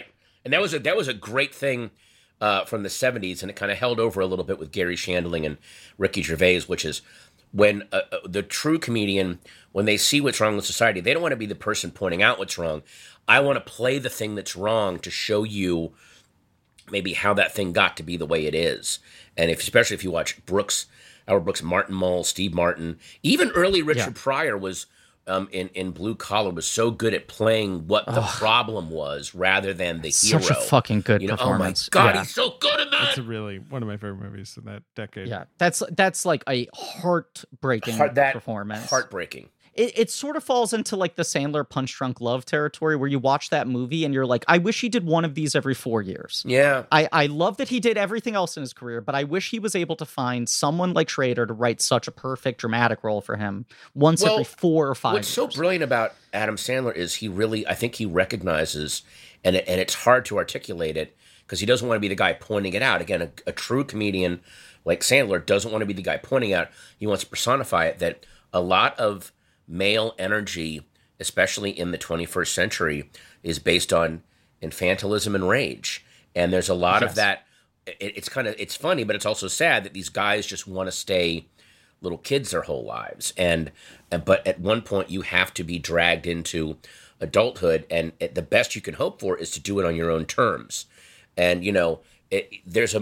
S3: And that was a great thing from the 70s, and it kind of held over a little bit with Gary Shandling and Ricky Gervais, which is when the true comedian, when they see what's wrong with society, they don't want to be the person pointing out what's wrong. I want to play the thing that's wrong to show you maybe how that thing got to be the way it is. And especially if you watch Albert Brooks, Martin Mull, Steve Martin, even early Richard Pryor was in Blue Collar was so good at playing what the problem was rather than the hero.
S1: Such a fucking good performance.
S3: Oh my God, he's so good in that.
S2: It's really one of my favorite movies in that decade.
S1: Yeah, that's like a heartbreaking performance.
S3: Heartbreaking.
S1: It sort of falls into like the Sandler Punch Drunk Love territory where you watch that movie and you're like, I wish he did one of these every 4 years.
S3: Yeah.
S1: I love that he did everything else in his career, but I wish he was able to find someone like Schrader to write such a perfect dramatic role for him once every 4 or 5
S3: years. What's so brilliant about Adam Sandler is I think he recognizes, and it's hard to articulate it because he doesn't want to be the guy pointing it out. Again, a true comedian like Sandler doesn't want to be the guy pointing out. He wants to personify it, that a lot of male energy, especially in the 21st century, is based on infantilism and rage. And there's a lot of that. It's funny, but it's also sad that these guys just want to stay little kids their whole lives. But at one point you have to be dragged into adulthood, and the best you can hope for is to do it on your own terms. And, there's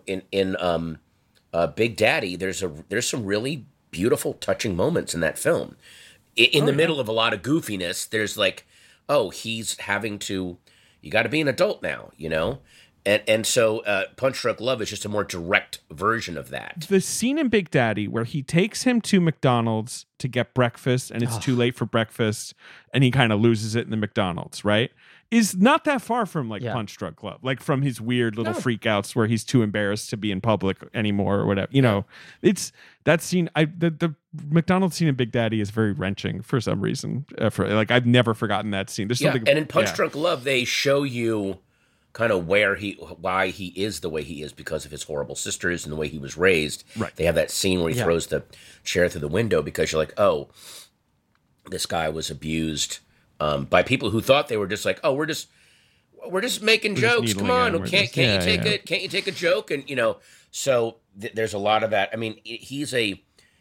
S3: in Big Daddy, there's some really beautiful, touching moments in that film. In the middle of a lot of goofiness, there's like, he's having to, you got to be an adult now, And so Punch Drunk Love is just a more direct version of that.
S2: The scene in Big Daddy where he takes him to McDonald's to get breakfast and it's too late for breakfast and he kind of loses it in the McDonald's, right? Is not that far from Punch Drunk Love, like from his weird little freak outs where he's too embarrassed to be in public anymore or whatever. It's that scene. The McDonald's scene in Big Daddy is very wrenching for some reason. I've never forgotten that scene. There's something.
S3: And in Punch Drunk Love, they show you kind of why he is the way he is because of his horrible sisters and the way he was raised.
S2: Right.
S3: They have that scene where he throws the chair through the window because you're like, this guy was abused by people who thought they were just like, we're just making jokes. Come on, can't you take a joke? And so there's a lot of that. I mean, he's a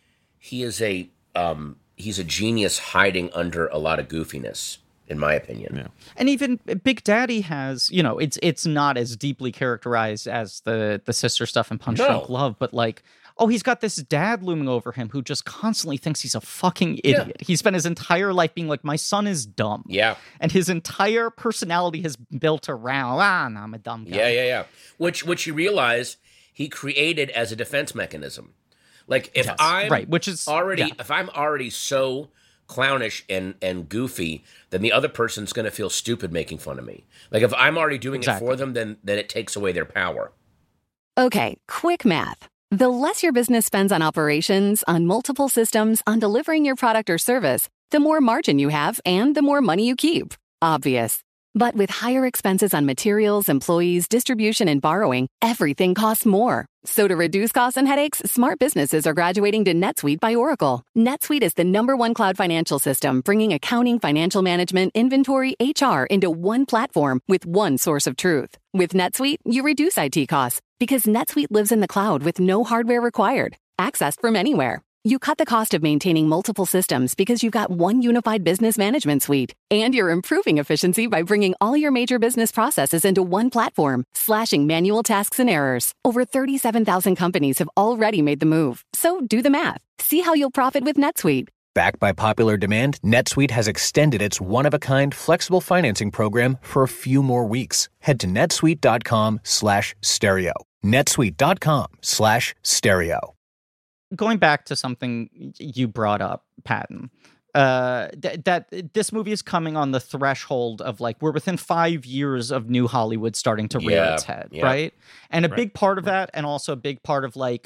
S3: genius hiding under a lot of goofiness, in my opinion.
S1: Yeah. And even Big Daddy has, it's not as deeply characterized as the sister stuff in Punch Drunk Love, but he's got this dad looming over him who just constantly thinks he's a fucking idiot. He spent his entire life being like, my son is dumb.
S3: Yeah.
S1: And his entire personality has built around, I'm a dumb guy.
S3: Yeah. Which you realize he created as a defense mechanism. Like if I'm already so clownish and goofy, then the other person's going to feel stupid making fun of me. Like if I'm already doing it for them, then it takes away their power.
S4: Okay, quick math. The less your business spends on operations, on multiple systems, on delivering your product or service, the more margin you have and the more money you keep. Obvious. But with higher expenses on materials, employees, distribution, and borrowing, everything costs more. So to reduce costs and headaches, smart businesses are graduating to NetSuite by Oracle. NetSuite is the #1 cloud financial system, bringing accounting, financial management, inventory, HR into one platform with one source of truth. With NetSuite, you reduce IT costs because NetSuite lives in the cloud with no hardware required, accessed from anywhere. You cut the cost of maintaining multiple systems because you've got one unified business management suite. And you're improving efficiency by bringing all your major business processes into one platform, slashing manual tasks and errors. Over 37,000 companies have already made the move. So do the math. See how you'll profit with NetSuite.
S5: Backed by popular demand, NetSuite has extended its one-of-a-kind flexible financing program for a few more weeks. Head to netsuite.com/stereo. netsuite.com/stereo.
S1: Going back to something you brought up, Patton, that this movie is coming on the threshold of we're within 5 years of New Hollywood starting to rear its head, right? And a big part of that, and also a big part of the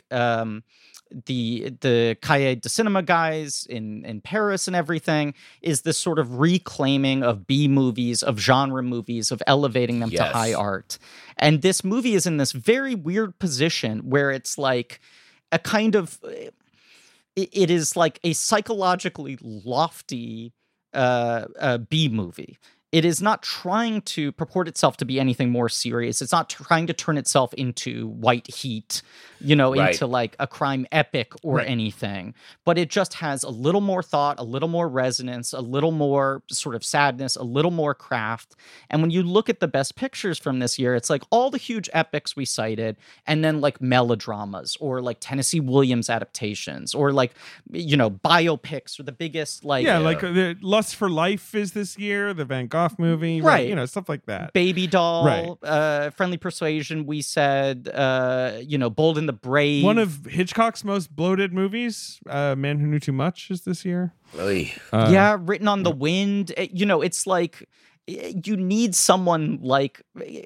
S1: Cahiers du Cinema guys in Paris and everything, is this sort of reclaiming of B movies, of genre movies, of elevating them to high art. And this movie is in this very weird position where it's like a kind of, it is like a psychologically lofty B movie. it is not trying to purport itself to be anything more serious. It's not trying to turn itself into White Heat, into like a crime epic or anything. But it just has a little more thought, a little more resonance, a little more sort of sadness, a little more craft. And when you look at the best pictures from this year, it's like all the huge epics we cited, and then like melodramas or like Tennessee Williams adaptations or like, biopics or the biggest like...
S2: Yeah, like the Lust for Life is this year, the Van Gogh movie, right? Stuff like that.
S1: Baby Doll, Friendly Persuasion, we said, Bold and the Brave.
S2: One of Hitchcock's most bloated movies, Man Who Knew Too Much, is this year.
S1: Written on the Wind. It's like you need someone like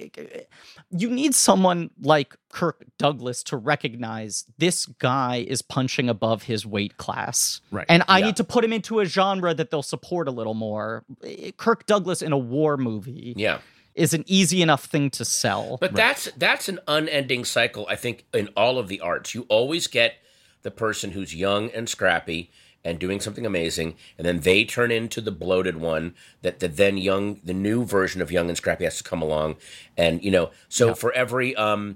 S1: Kirk Douglas to recognize this guy is punching above his weight class.
S2: Right.
S1: And I need to put him into a genre that they'll support a little more. Kirk Douglas in a war movie is an easy enough thing to sell.
S3: But that's an unending cycle, I think, in all of the arts. You always get the person who's young and scrappy and doing something amazing, and then they turn into the bloated one that the new version of young and scrappy has to come along. And, for every, I'm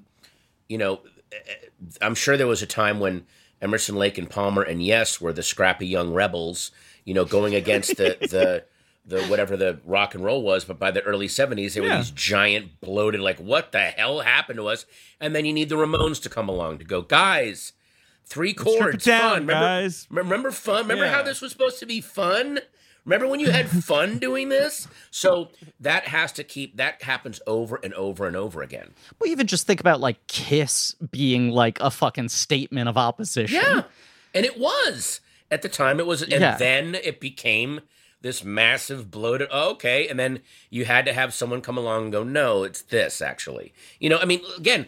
S3: sure there was a time when Emerson, Lake and Palmer and Yes were the scrappy young rebels, going against the whatever the rock and roll was, but by the early 70s, they were these giant bloated, like, what the hell happened to us? And then you need the Ramones to come along to go, guys, 3 chords, fun.
S2: Guys.
S3: Remember fun? Remember how this was supposed to be fun? Remember when you had fun doing this? So that happens over and over and over again.
S1: Well, even just think about like Kiss being like a fucking statement of opposition.
S3: Yeah, and it was. At the time it was, and then it became this massive bloated, okay, and then you had to have someone come along and go, no, it's this actually. Again,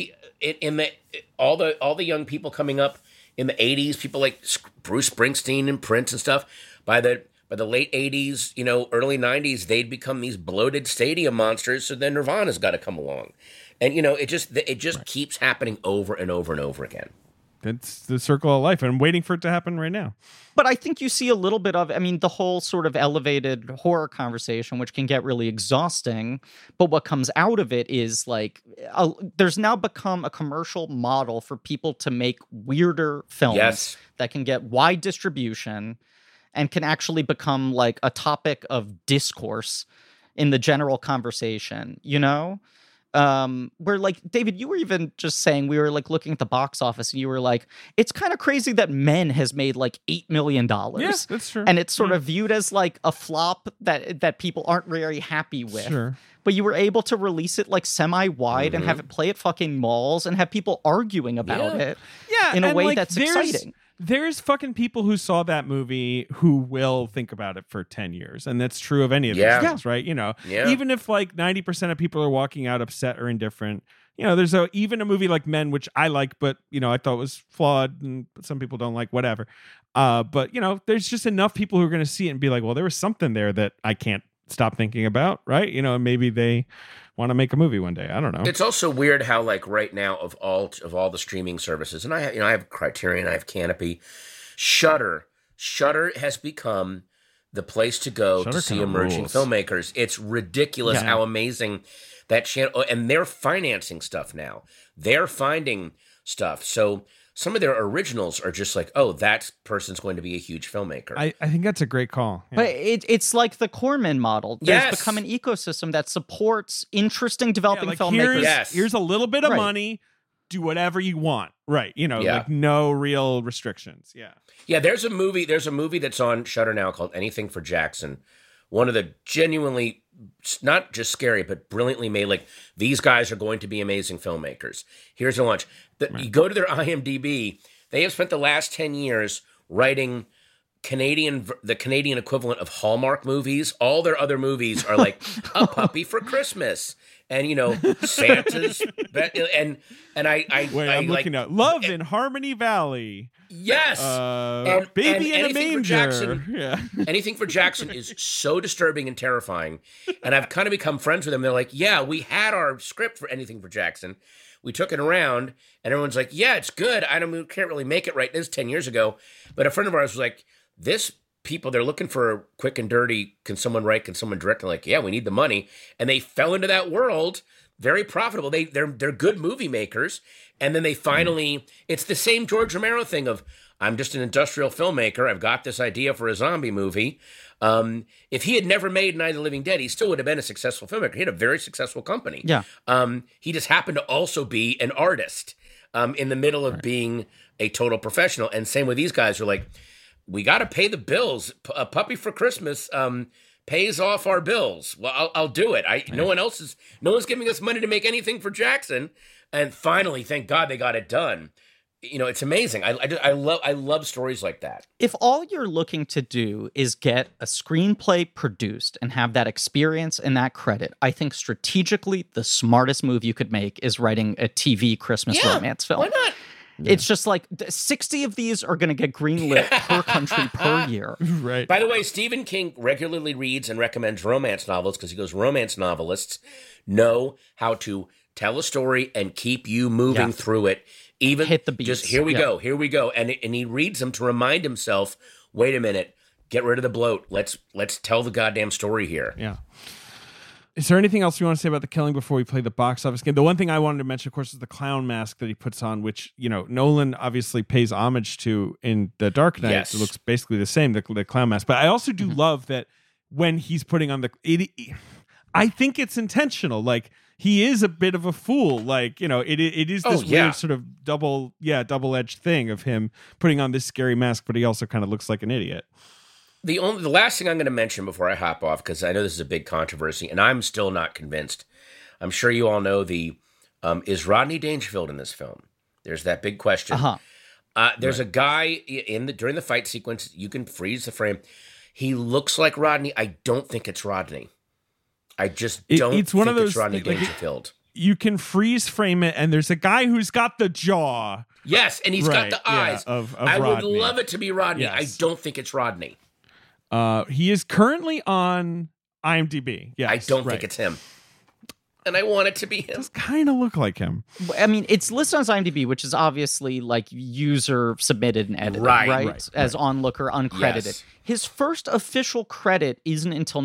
S3: all the young people coming up in the 80s, people like Bruce Springsteen and Prince and stuff, by the late 80s, early 90s, they'd become these bloated stadium monsters, so then Nirvana's got to come along. And, it just keeps happening over and over and over again.
S2: It's the circle of life, and I'm waiting for it to happen right now.
S1: But I think you see a little bit of, the whole sort of elevated horror conversation, which can get really exhausting. But what comes out of it is like, there's now become a commercial model for people to make weirder films that can get wide distribution and can actually become like a topic of discourse in the general conversation, where like, David, you were even just saying, we were like looking at the box office and you were like, it's kind of crazy that Men has made like $8 million.
S2: Yeah, that's true.
S1: And it's sort of viewed as like a flop that people aren't very happy with.
S2: Sure.
S1: But you were able to release it like semi-wide and have it play at fucking malls and have people arguing about it in a way like, that's exciting.
S2: There's fucking people who saw that movie who will think about it for 10 years. And that's true of any of these things, right? Even if like 90% of people are walking out upset or indifferent, there's even a movie like Men, which I like, but, I thought was flawed and some people don't like, whatever. But, there's just enough people who are going to see it and be like, well, there was something there that I can't stop thinking about, right? Maybe they want to make a movie one day. I don't know.
S3: It's also weird how like right now of all the streaming services, and I have Criterion, I have Canopy, Shudder has become the place to go to see emerging filmmakers. It's ridiculous how amazing that channel, and they're financing stuff now. They're finding stuff. So some of their originals are just like, oh, that person's going to be a huge filmmaker.
S2: I think that's a great call. Yeah.
S1: But it's like the Corman model. There's become an ecosystem that supports interesting developing filmmakers.
S2: Here's a little bit of money. Do whatever you want. Right. Like no real restrictions. Yeah.
S3: Yeah, there's a movie that's on Shudder now called Anything for Jackson. One of the genuinely, not just scary, but brilliantly made, like, these guys are going to be amazing filmmakers. Here's a lunch. You go to their IMDb, they have spent the last 10 years writing the Canadian equivalent of Hallmark movies. All their other movies are like A Puppy for Christmas. And, Santa's, and I'm
S2: looking at Love in Harmony Valley.
S3: Yes.
S2: Baby in a Manger.
S3: Anything for Jackson is so disturbing and terrifying. And I've kind of become friends with them. They're like, yeah, we had our script for Anything for Jackson. We took it around and everyone's like, yeah, it's good. We can't really make it right. This is 10 years ago. But a friend of ours was like, this people, they're looking for quick and dirty. Can someone write? Can someone direct? And like, yeah, we need the money. And they fell into that world. Very profitable. They're good movie makers. And then they finally, it's the same George Romero thing of, I'm just an industrial filmmaker. I've got this idea for a zombie movie. If he had never made Night of the Living Dead, he still would have been a successful filmmaker. He had a very successful company.
S1: Yeah.
S3: He just happened to also be an artist in the middle of being a total professional. And same with these guys who are like, we got to pay the bills. A Puppy for Christmas pays off our bills. Well, I'll do it. No one's giving us money to make anything for Jackson. And finally, thank God they got it done. It's amazing. I love stories like that.
S1: If all you're looking to do is get a screenplay produced and have that experience and that credit, I think strategically the smartest move you could make is writing a TV Christmas romance film.
S3: Why not?
S1: Yeah. It's just like 60 of these are going to get greenlit per country per year.
S2: Right.
S3: By the way, Stephen King regularly reads and recommends romance novels because he goes, romance novelists know how to tell a story and keep you moving through it. Even
S1: hit the beats.
S3: Just here we go. And he reads them to remind himself, wait a minute, get rid of the bloat. Let's tell the goddamn story here.
S2: Yeah. Is there anything else you want to say about The Killing before we play the box office game? The one thing I wanted to mention, of course, is the clown mask that he puts on, which, Nolan obviously pays homage to in The Dark Knight.
S3: Yes.
S2: It looks basically the same, the clown mask. But I also do love that when he's putting on I think it's intentional. Like, he is a bit of a fool. Like, it is this weird sort of double-edged thing of him putting on this scary mask, but he also kind of looks like an idiot.
S3: The last thing I'm going to mention before I hop off, because I know this is a big controversy, and I'm still not convinced. I'm sure you all know is Rodney Dangerfield in this film? There's that big question. There's a guy during the fight sequence. You can freeze the frame. He looks like Rodney. I don't think it's Rodney. I just don't think it's Rodney Dangerfield.
S2: You can freeze frame it, and there's a guy who's got the jaw.
S3: Yes, and he's got the eyes.
S2: Of
S3: I
S2: Rodney.
S3: would love it to be Rodney. Yes. I don't think it's Rodney.
S2: He is currently on IMDb. Yes,
S3: I don't think it's him. And I want it to be him.
S2: It does kind of look like him.
S1: I mean, it's listed on IMDb, which is obviously like user submitted and edited, right? As onlooker, uncredited. Yes. His first official credit isn't until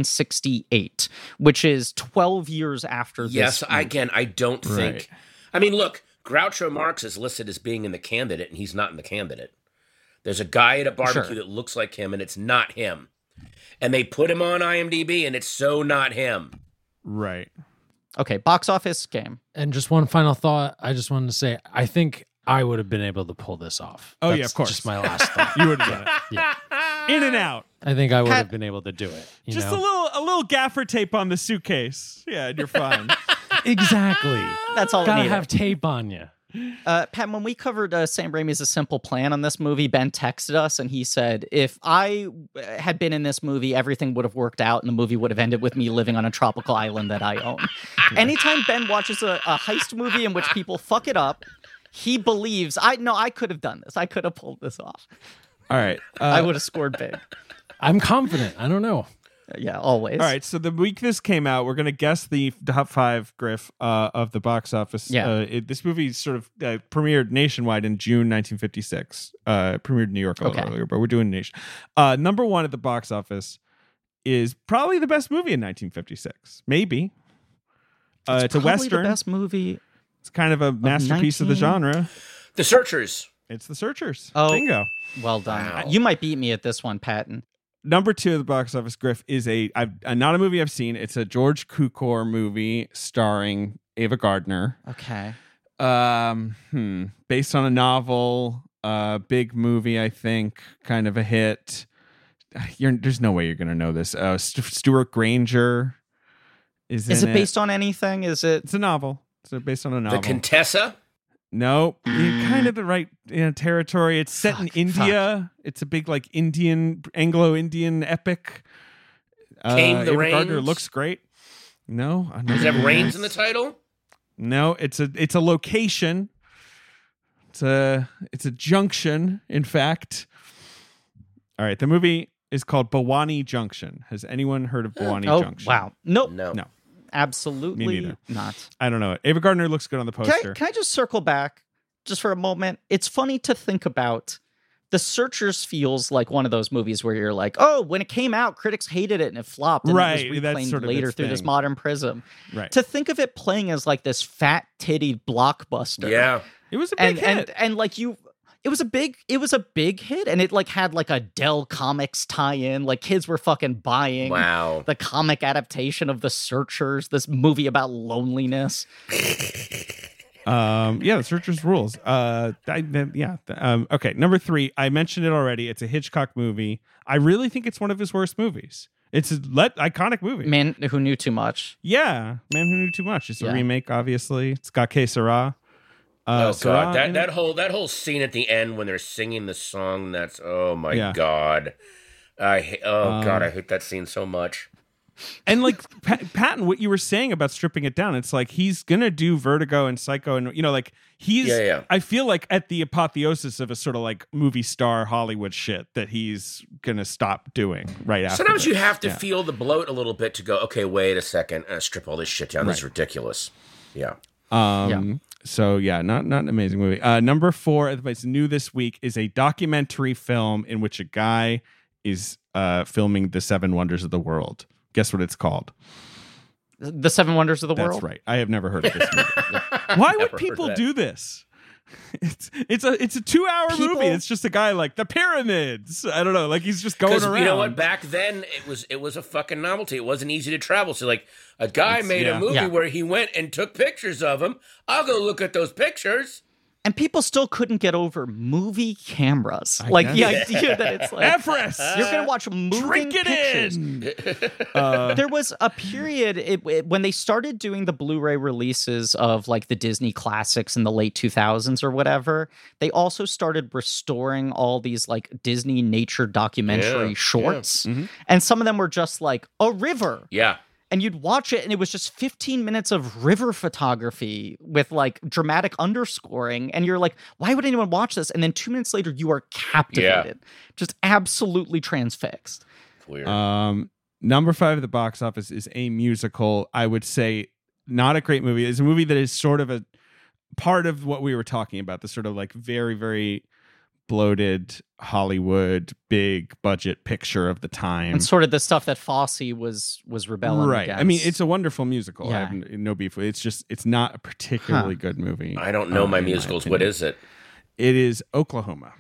S1: 1968, which is 12 years after this.
S3: Yes, again, I don't think. I mean, look, Groucho Marx is listed as being in the candidate, and he's not in the candidate. There's a guy at a barbecue that looks like him, and it's not him. And they put him on IMDb, and it's so not him.
S2: Right.
S1: Okay, box office game.
S6: And just one final thought. I just wanted to say, I think I would have been able to pull this off.
S2: Oh, yeah, of course.
S6: Just my last thought.
S2: You would have done it.
S6: Yeah.
S2: In and out.
S6: I think I would have been able to do it.
S2: Just a little gaffer tape on the suitcase. Yeah, and you're fine.
S6: Exactly.
S1: That's all.
S6: Gotta have tape on you.
S1: Pat, when we covered Sam Raimi's A Simple Plan on this movie, Ben texted us and he said, if I had been in this movie, everything would have worked out and the movie would have ended with me living on a tropical island that I own. Anytime Ben watches a heist movie in which people fuck it up, he believes, I could have done this. I could have pulled this off.
S2: All right.
S1: I would have scored big.
S6: I'm confident. I don't know.
S1: Yeah, always.
S2: All right, so the week this came out, we're going to guess the top 5, Griff, of the box office.
S1: Yeah.
S2: This movie sort of premiered nationwide in June 1956. Premiered in New York a little earlier, but we're doing nation. Number 1 at the box office is probably the best movie in 1956. Maybe. It's a Western.
S1: The best movie.
S2: It's kind of a masterpiece of the genre.
S3: The Searchers.
S2: It's The Searchers.
S1: Oh,
S2: bingo.
S1: Well done.
S3: Wow.
S1: You might beat me at this one, Patton.
S2: Number 2 of the box office, Griff, is not a movie I've seen. It's a George Cukor movie starring Ava Gardner.
S1: Okay.
S2: Based on a novel, big movie, I think, kind of a hit. There's no way you're going to know this. Stuart Granger is in it.
S1: Is it based on anything? Is it?
S2: It's a novel. It's based on a novel.
S3: The Contessa?
S2: No, you're kind of the right territory. It's set in India. It's a big Anglo-Indian epic.
S3: Came the
S2: Ava
S3: Rains?
S2: Gardner looks great. No,
S3: does it have Rains in the title?
S2: No, it's a location. It's a junction, in fact. All right, the movie is called Bhawani Junction. Has anyone heard of Bhawani Junction?
S1: Wow. Nope.
S3: No.
S1: Absolutely
S2: Me neither.
S1: not.
S2: I don't know. Ava Gardner looks good on the poster.
S1: Can I just circle back just for a moment? It's funny to think about The Searchers feels like one of those movies where you're like, oh, when it came out, critics hated it and it flopped. And
S2: right.
S1: It was reclaimed
S2: sort of
S1: later through this modern prism.
S2: Right.
S1: To think of it playing as like this fat titty blockbuster.
S3: Yeah.
S2: It was a big hit.
S1: And like it was a big hit, and it like had like a Dell Comics tie-in. Like kids were fucking buying the comic adaptation of The Searchers, this movie about loneliness.
S2: The Searchers rules. Okay, number 3. I mentioned it already. It's a Hitchcock movie. I really think it's one of his worst movies. It's an iconic movie.
S1: Man Who Knew Too Much.
S2: Yeah, Man Who Knew Too Much. It's a remake, obviously. It's got K. Sarah.
S3: God, that whole scene at the end when they're singing the song. That's God. I hate that scene so much.
S2: And like Patton, what you were saying about stripping it down, it's like he's gonna do Vertigo and Psycho, and like he's. I feel like at the apotheosis of a sort of like movie star Hollywood shit that he's gonna stop doing right after.
S3: Sometimes you have to feel the bloat a little bit to go, okay, wait a second, strip all this shit down. This is ridiculous. Yeah.
S2: So not an amazing movie. Number 4, it's new this week, is a documentary film in which a guy is filming the 7 Wonders of the World. Guess what it's called?
S1: The 7 Wonders of the World?
S2: That's right. I have never heard of this movie. Why would people do this? It's a 2-hour movie. It's just a guy like the pyramids. I don't know. Like he's just going around.
S3: You know what? Back then, it was a fucking novelty. It wasn't easy to travel. So like a guy made a movie where he went and took pictures of them. I'll go look at those pictures.
S1: And people still couldn't get over movie cameras. The idea that it's like
S2: Everest,
S1: you're going to watch moving pictures. There was a period when they started doing the Blu-ray releases of like the Disney classics in the late 2000s or whatever. They also started restoring all these like Disney nature documentary shorts. Yeah. Mm-hmm. And some of them were just like a river.
S3: Yeah.
S1: And you'd watch it, and it was just 15 minutes of river photography with, like, dramatic underscoring. And you're like, why would anyone watch this? And then 2 minutes later, you are captivated. Just absolutely transfixed.
S3: Weird.
S2: Number 5 at the box office is a musical. I would say not a great movie. It's a movie that is sort of a part of what we were talking about, the sort of, like, very, very bloated Hollywood big budget picture of the time,
S1: and sort of the stuff that Fosse was rebelling against.
S2: I mean, it's a wonderful musical. I have no beef with it. It's not a particularly good movie.
S3: I don't know my musicals. What is it?
S2: It is Oklahoma.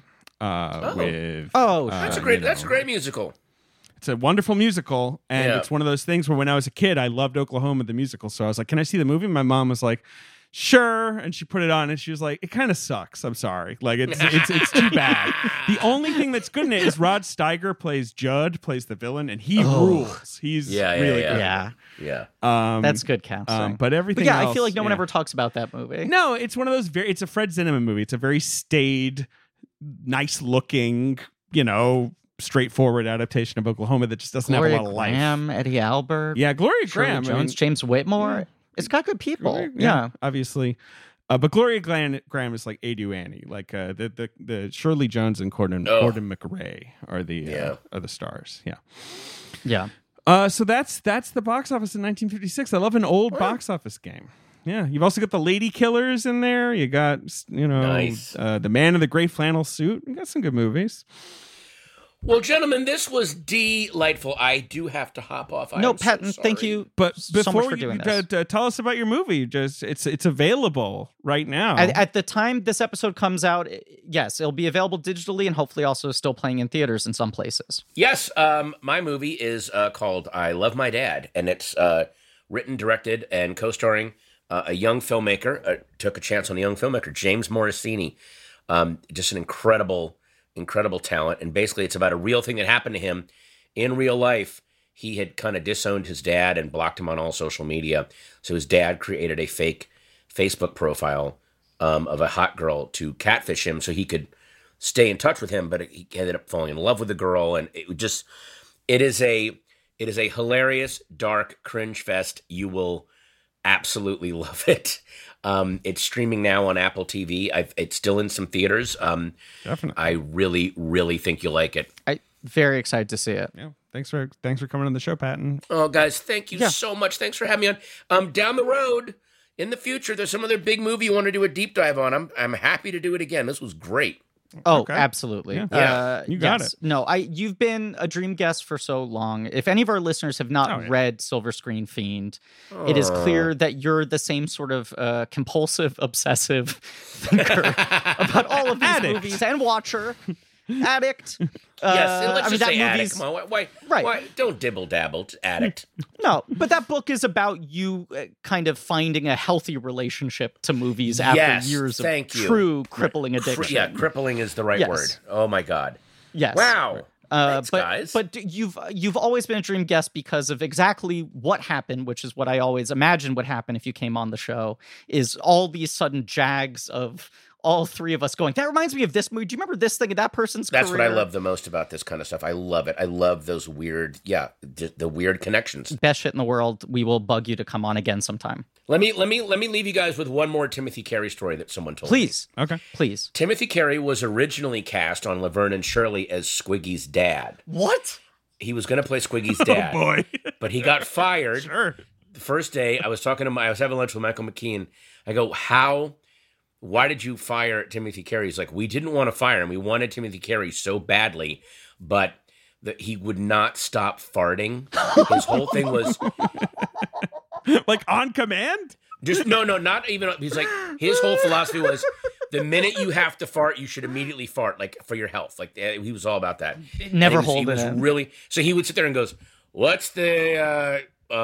S2: With
S3: that's a great musical.
S2: It's a wonderful musical, and it's one of those things where when I was a kid, I loved Oklahoma the musical. So I was like, "Can I see the movie?" My mom was like, sure, and she put it on, and she was like, "It kind of sucks. I'm sorry. Like it's too bad." The only thing that's good in it is Rod Steiger plays the villain, and he rules. He's really good.
S3: Yeah.
S1: That's good casting.
S2: But everything.
S1: But
S2: else,
S1: I feel like no one ever talks about that movie.
S2: No, it's one of those it's a Fred Zinnemann movie. It's a very staid, nice looking, straightforward adaptation of Oklahoma that just doesn't have a lot of life.
S1: Gloria Graham, Eddie Albert.
S2: Yeah, Gloria Graham.
S1: Jones, James Whitmore. Yeah. It's got good people.
S2: Obviously. But Gloria Graham is like Adu Annie. Like the Shirley Jones and Gordon McRae are the stars. Yeah. So that's the box office in 1956. I love an old box office game. Yeah. You've also got the Lady Killers in there. You got nice. The Man in the Gray Flannel Suit. You got some good movies.
S3: Well, gentlemen, this was delightful. I do have to hop off.
S1: No, Patton, thank you.
S2: But
S1: before so much for doing this.
S2: Tell us about your movie. Just it's available right now.
S1: At the time this episode comes out, yes, it'll be available digitally and hopefully also still playing in theaters in some places.
S3: Yes, my movie is called I Love My Dad, and it's written, directed, and co-starring a young filmmaker. Took a chance on a young filmmaker, James Morosini. Just an incredible talent, and basically it's about a real thing that happened to him in real life. He had kind of disowned his dad and blocked him on all social media, so his dad created a fake Facebook profile of a hot girl to catfish him so he could stay in touch with him, but he ended up falling in love with the girl, and it is a hilarious, dark cringe fest. You will absolutely love it. It's streaming now on Apple TV. It's still in some theaters.
S2: Definitely.
S3: I really, really think you'll like it.
S1: I'm very excited to see it.
S2: Yeah. Thanks for coming on the show, Patton.
S3: Oh, guys, thank you so much. Thanks for having me on. Down the road, in the future, there's some other big movie you want to do a deep dive on. I'm happy to do it again. This was great.
S1: Oh, okay. Absolutely.
S3: Yeah.
S2: You got it.
S1: No, you've been a dream guest for so long. If any of our listeners have not read Silver Screen Fiend, it is clear that you're the same sort of compulsive, obsessive thinker about all of these movies and watcher. Addict.
S3: Yes, let's just say addict. Come on, why? Don't dibble dabble. Addict.
S1: No, but that book is about you kind of finding a healthy relationship to movies after years of true crippling addiction.
S3: Crippling is the right word. Oh my God.
S1: Yes.
S3: Wow. Thanks, guys.
S1: But you've always been a dream guest because of exactly what happened, which is what I always imagined would happen if you came on the show, is all these sudden jags of all three of us going, that reminds me of this movie. Do you remember this thing in that person's career?
S3: That's what I love the most about this kind of stuff. I love it. I love those weird, the weird connections.
S1: Best shit in the world. We will bug you to come on again sometime.
S3: Let me leave you guys with one more Timothy Carey story that someone told me.
S1: Please.
S2: Okay.
S1: Please.
S3: Timothy Carey was originally cast on Laverne and Shirley as Squiggy's dad.
S1: What?
S3: He was going to play Squiggy's dad.
S2: Oh, boy.
S3: But he got fired.
S2: Sure.
S3: The first day, I was having lunch with Michael McKean. I go, why did you fire Timothy Carey? He's like, we didn't want to fire him. We wanted Timothy Carey so badly, but he would not stop farting. His whole thing was...
S2: like on command?
S3: Just no, not even... He's like, his whole philosophy was, the minute you have to fart, you should immediately fart, like, for your health. Like, he was all about that.
S1: Never hold it in.
S3: Really... So he would sit there and goes, what's the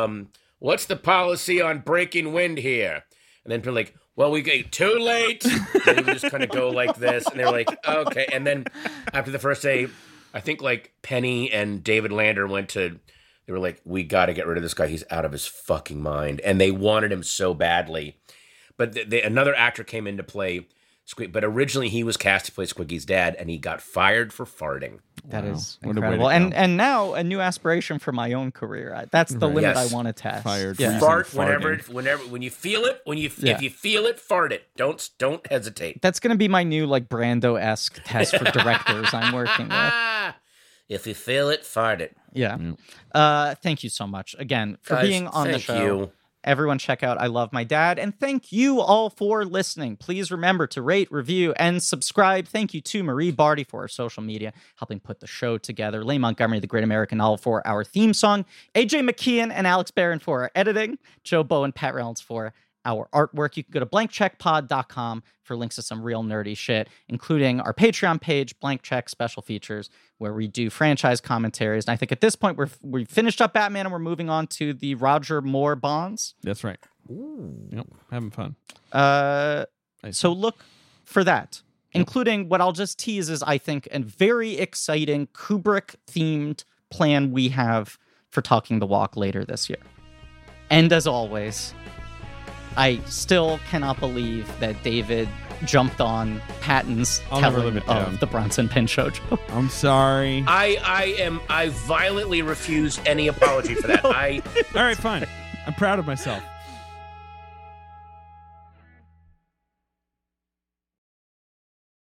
S3: policy on breaking wind here? And then people are like, well, we get too late. And he would just kind of go like this. And they were like, okay. And then after the first day, I think like Penny and David Lander they were like, we got to get rid of this guy. He's out of his fucking mind. And they wanted him so badly. But another actor came in to play Squiggy. But originally he was cast to play Squiggy's dad, and he got fired for farting.
S1: That is incredible. And now a new aspiration for my own career. That's the limit I want to test.
S2: Fired.
S1: Yeah.
S3: Fart whenever when you feel it. If you feel it, fart it. Don't hesitate.
S1: That's going to be my new like Brando-esque test for directors I'm working with.
S3: If you feel it, fart it.
S1: Yeah. Thank you so much again for being on the show.
S3: Thank you.
S1: Everyone check out I Love My Dad. And thank you all for listening. Please remember to rate, review, and subscribe. Thank you to Marie Barty for our social media, helping put the show together. Leigh Montgomery, The Great American Novel, for our theme song. AJ McKeon and Alex Barron for our editing. Joe Bow and Pat Reynolds for our artwork. You can go to blankcheckpod.com for links to some real nerdy shit, including our Patreon page, Blank Check Special Features, where we do franchise commentaries. And I think at this point, we've finished up Batman and we're moving on to the Roger Moore Bonds.
S2: That's right. Ooh. Yep, having fun.
S1: So look for that, including what I'll just tease is, I think, a very exciting Kubrick-themed plan we have for Talking the Walk later this year. And as always, I still cannot believe that David jumped on Patton's telling of the Bronson Pinchot joke.
S2: I'm sorry.
S3: I violently refuse any apology for that.
S2: All right, fine. I'm proud of myself.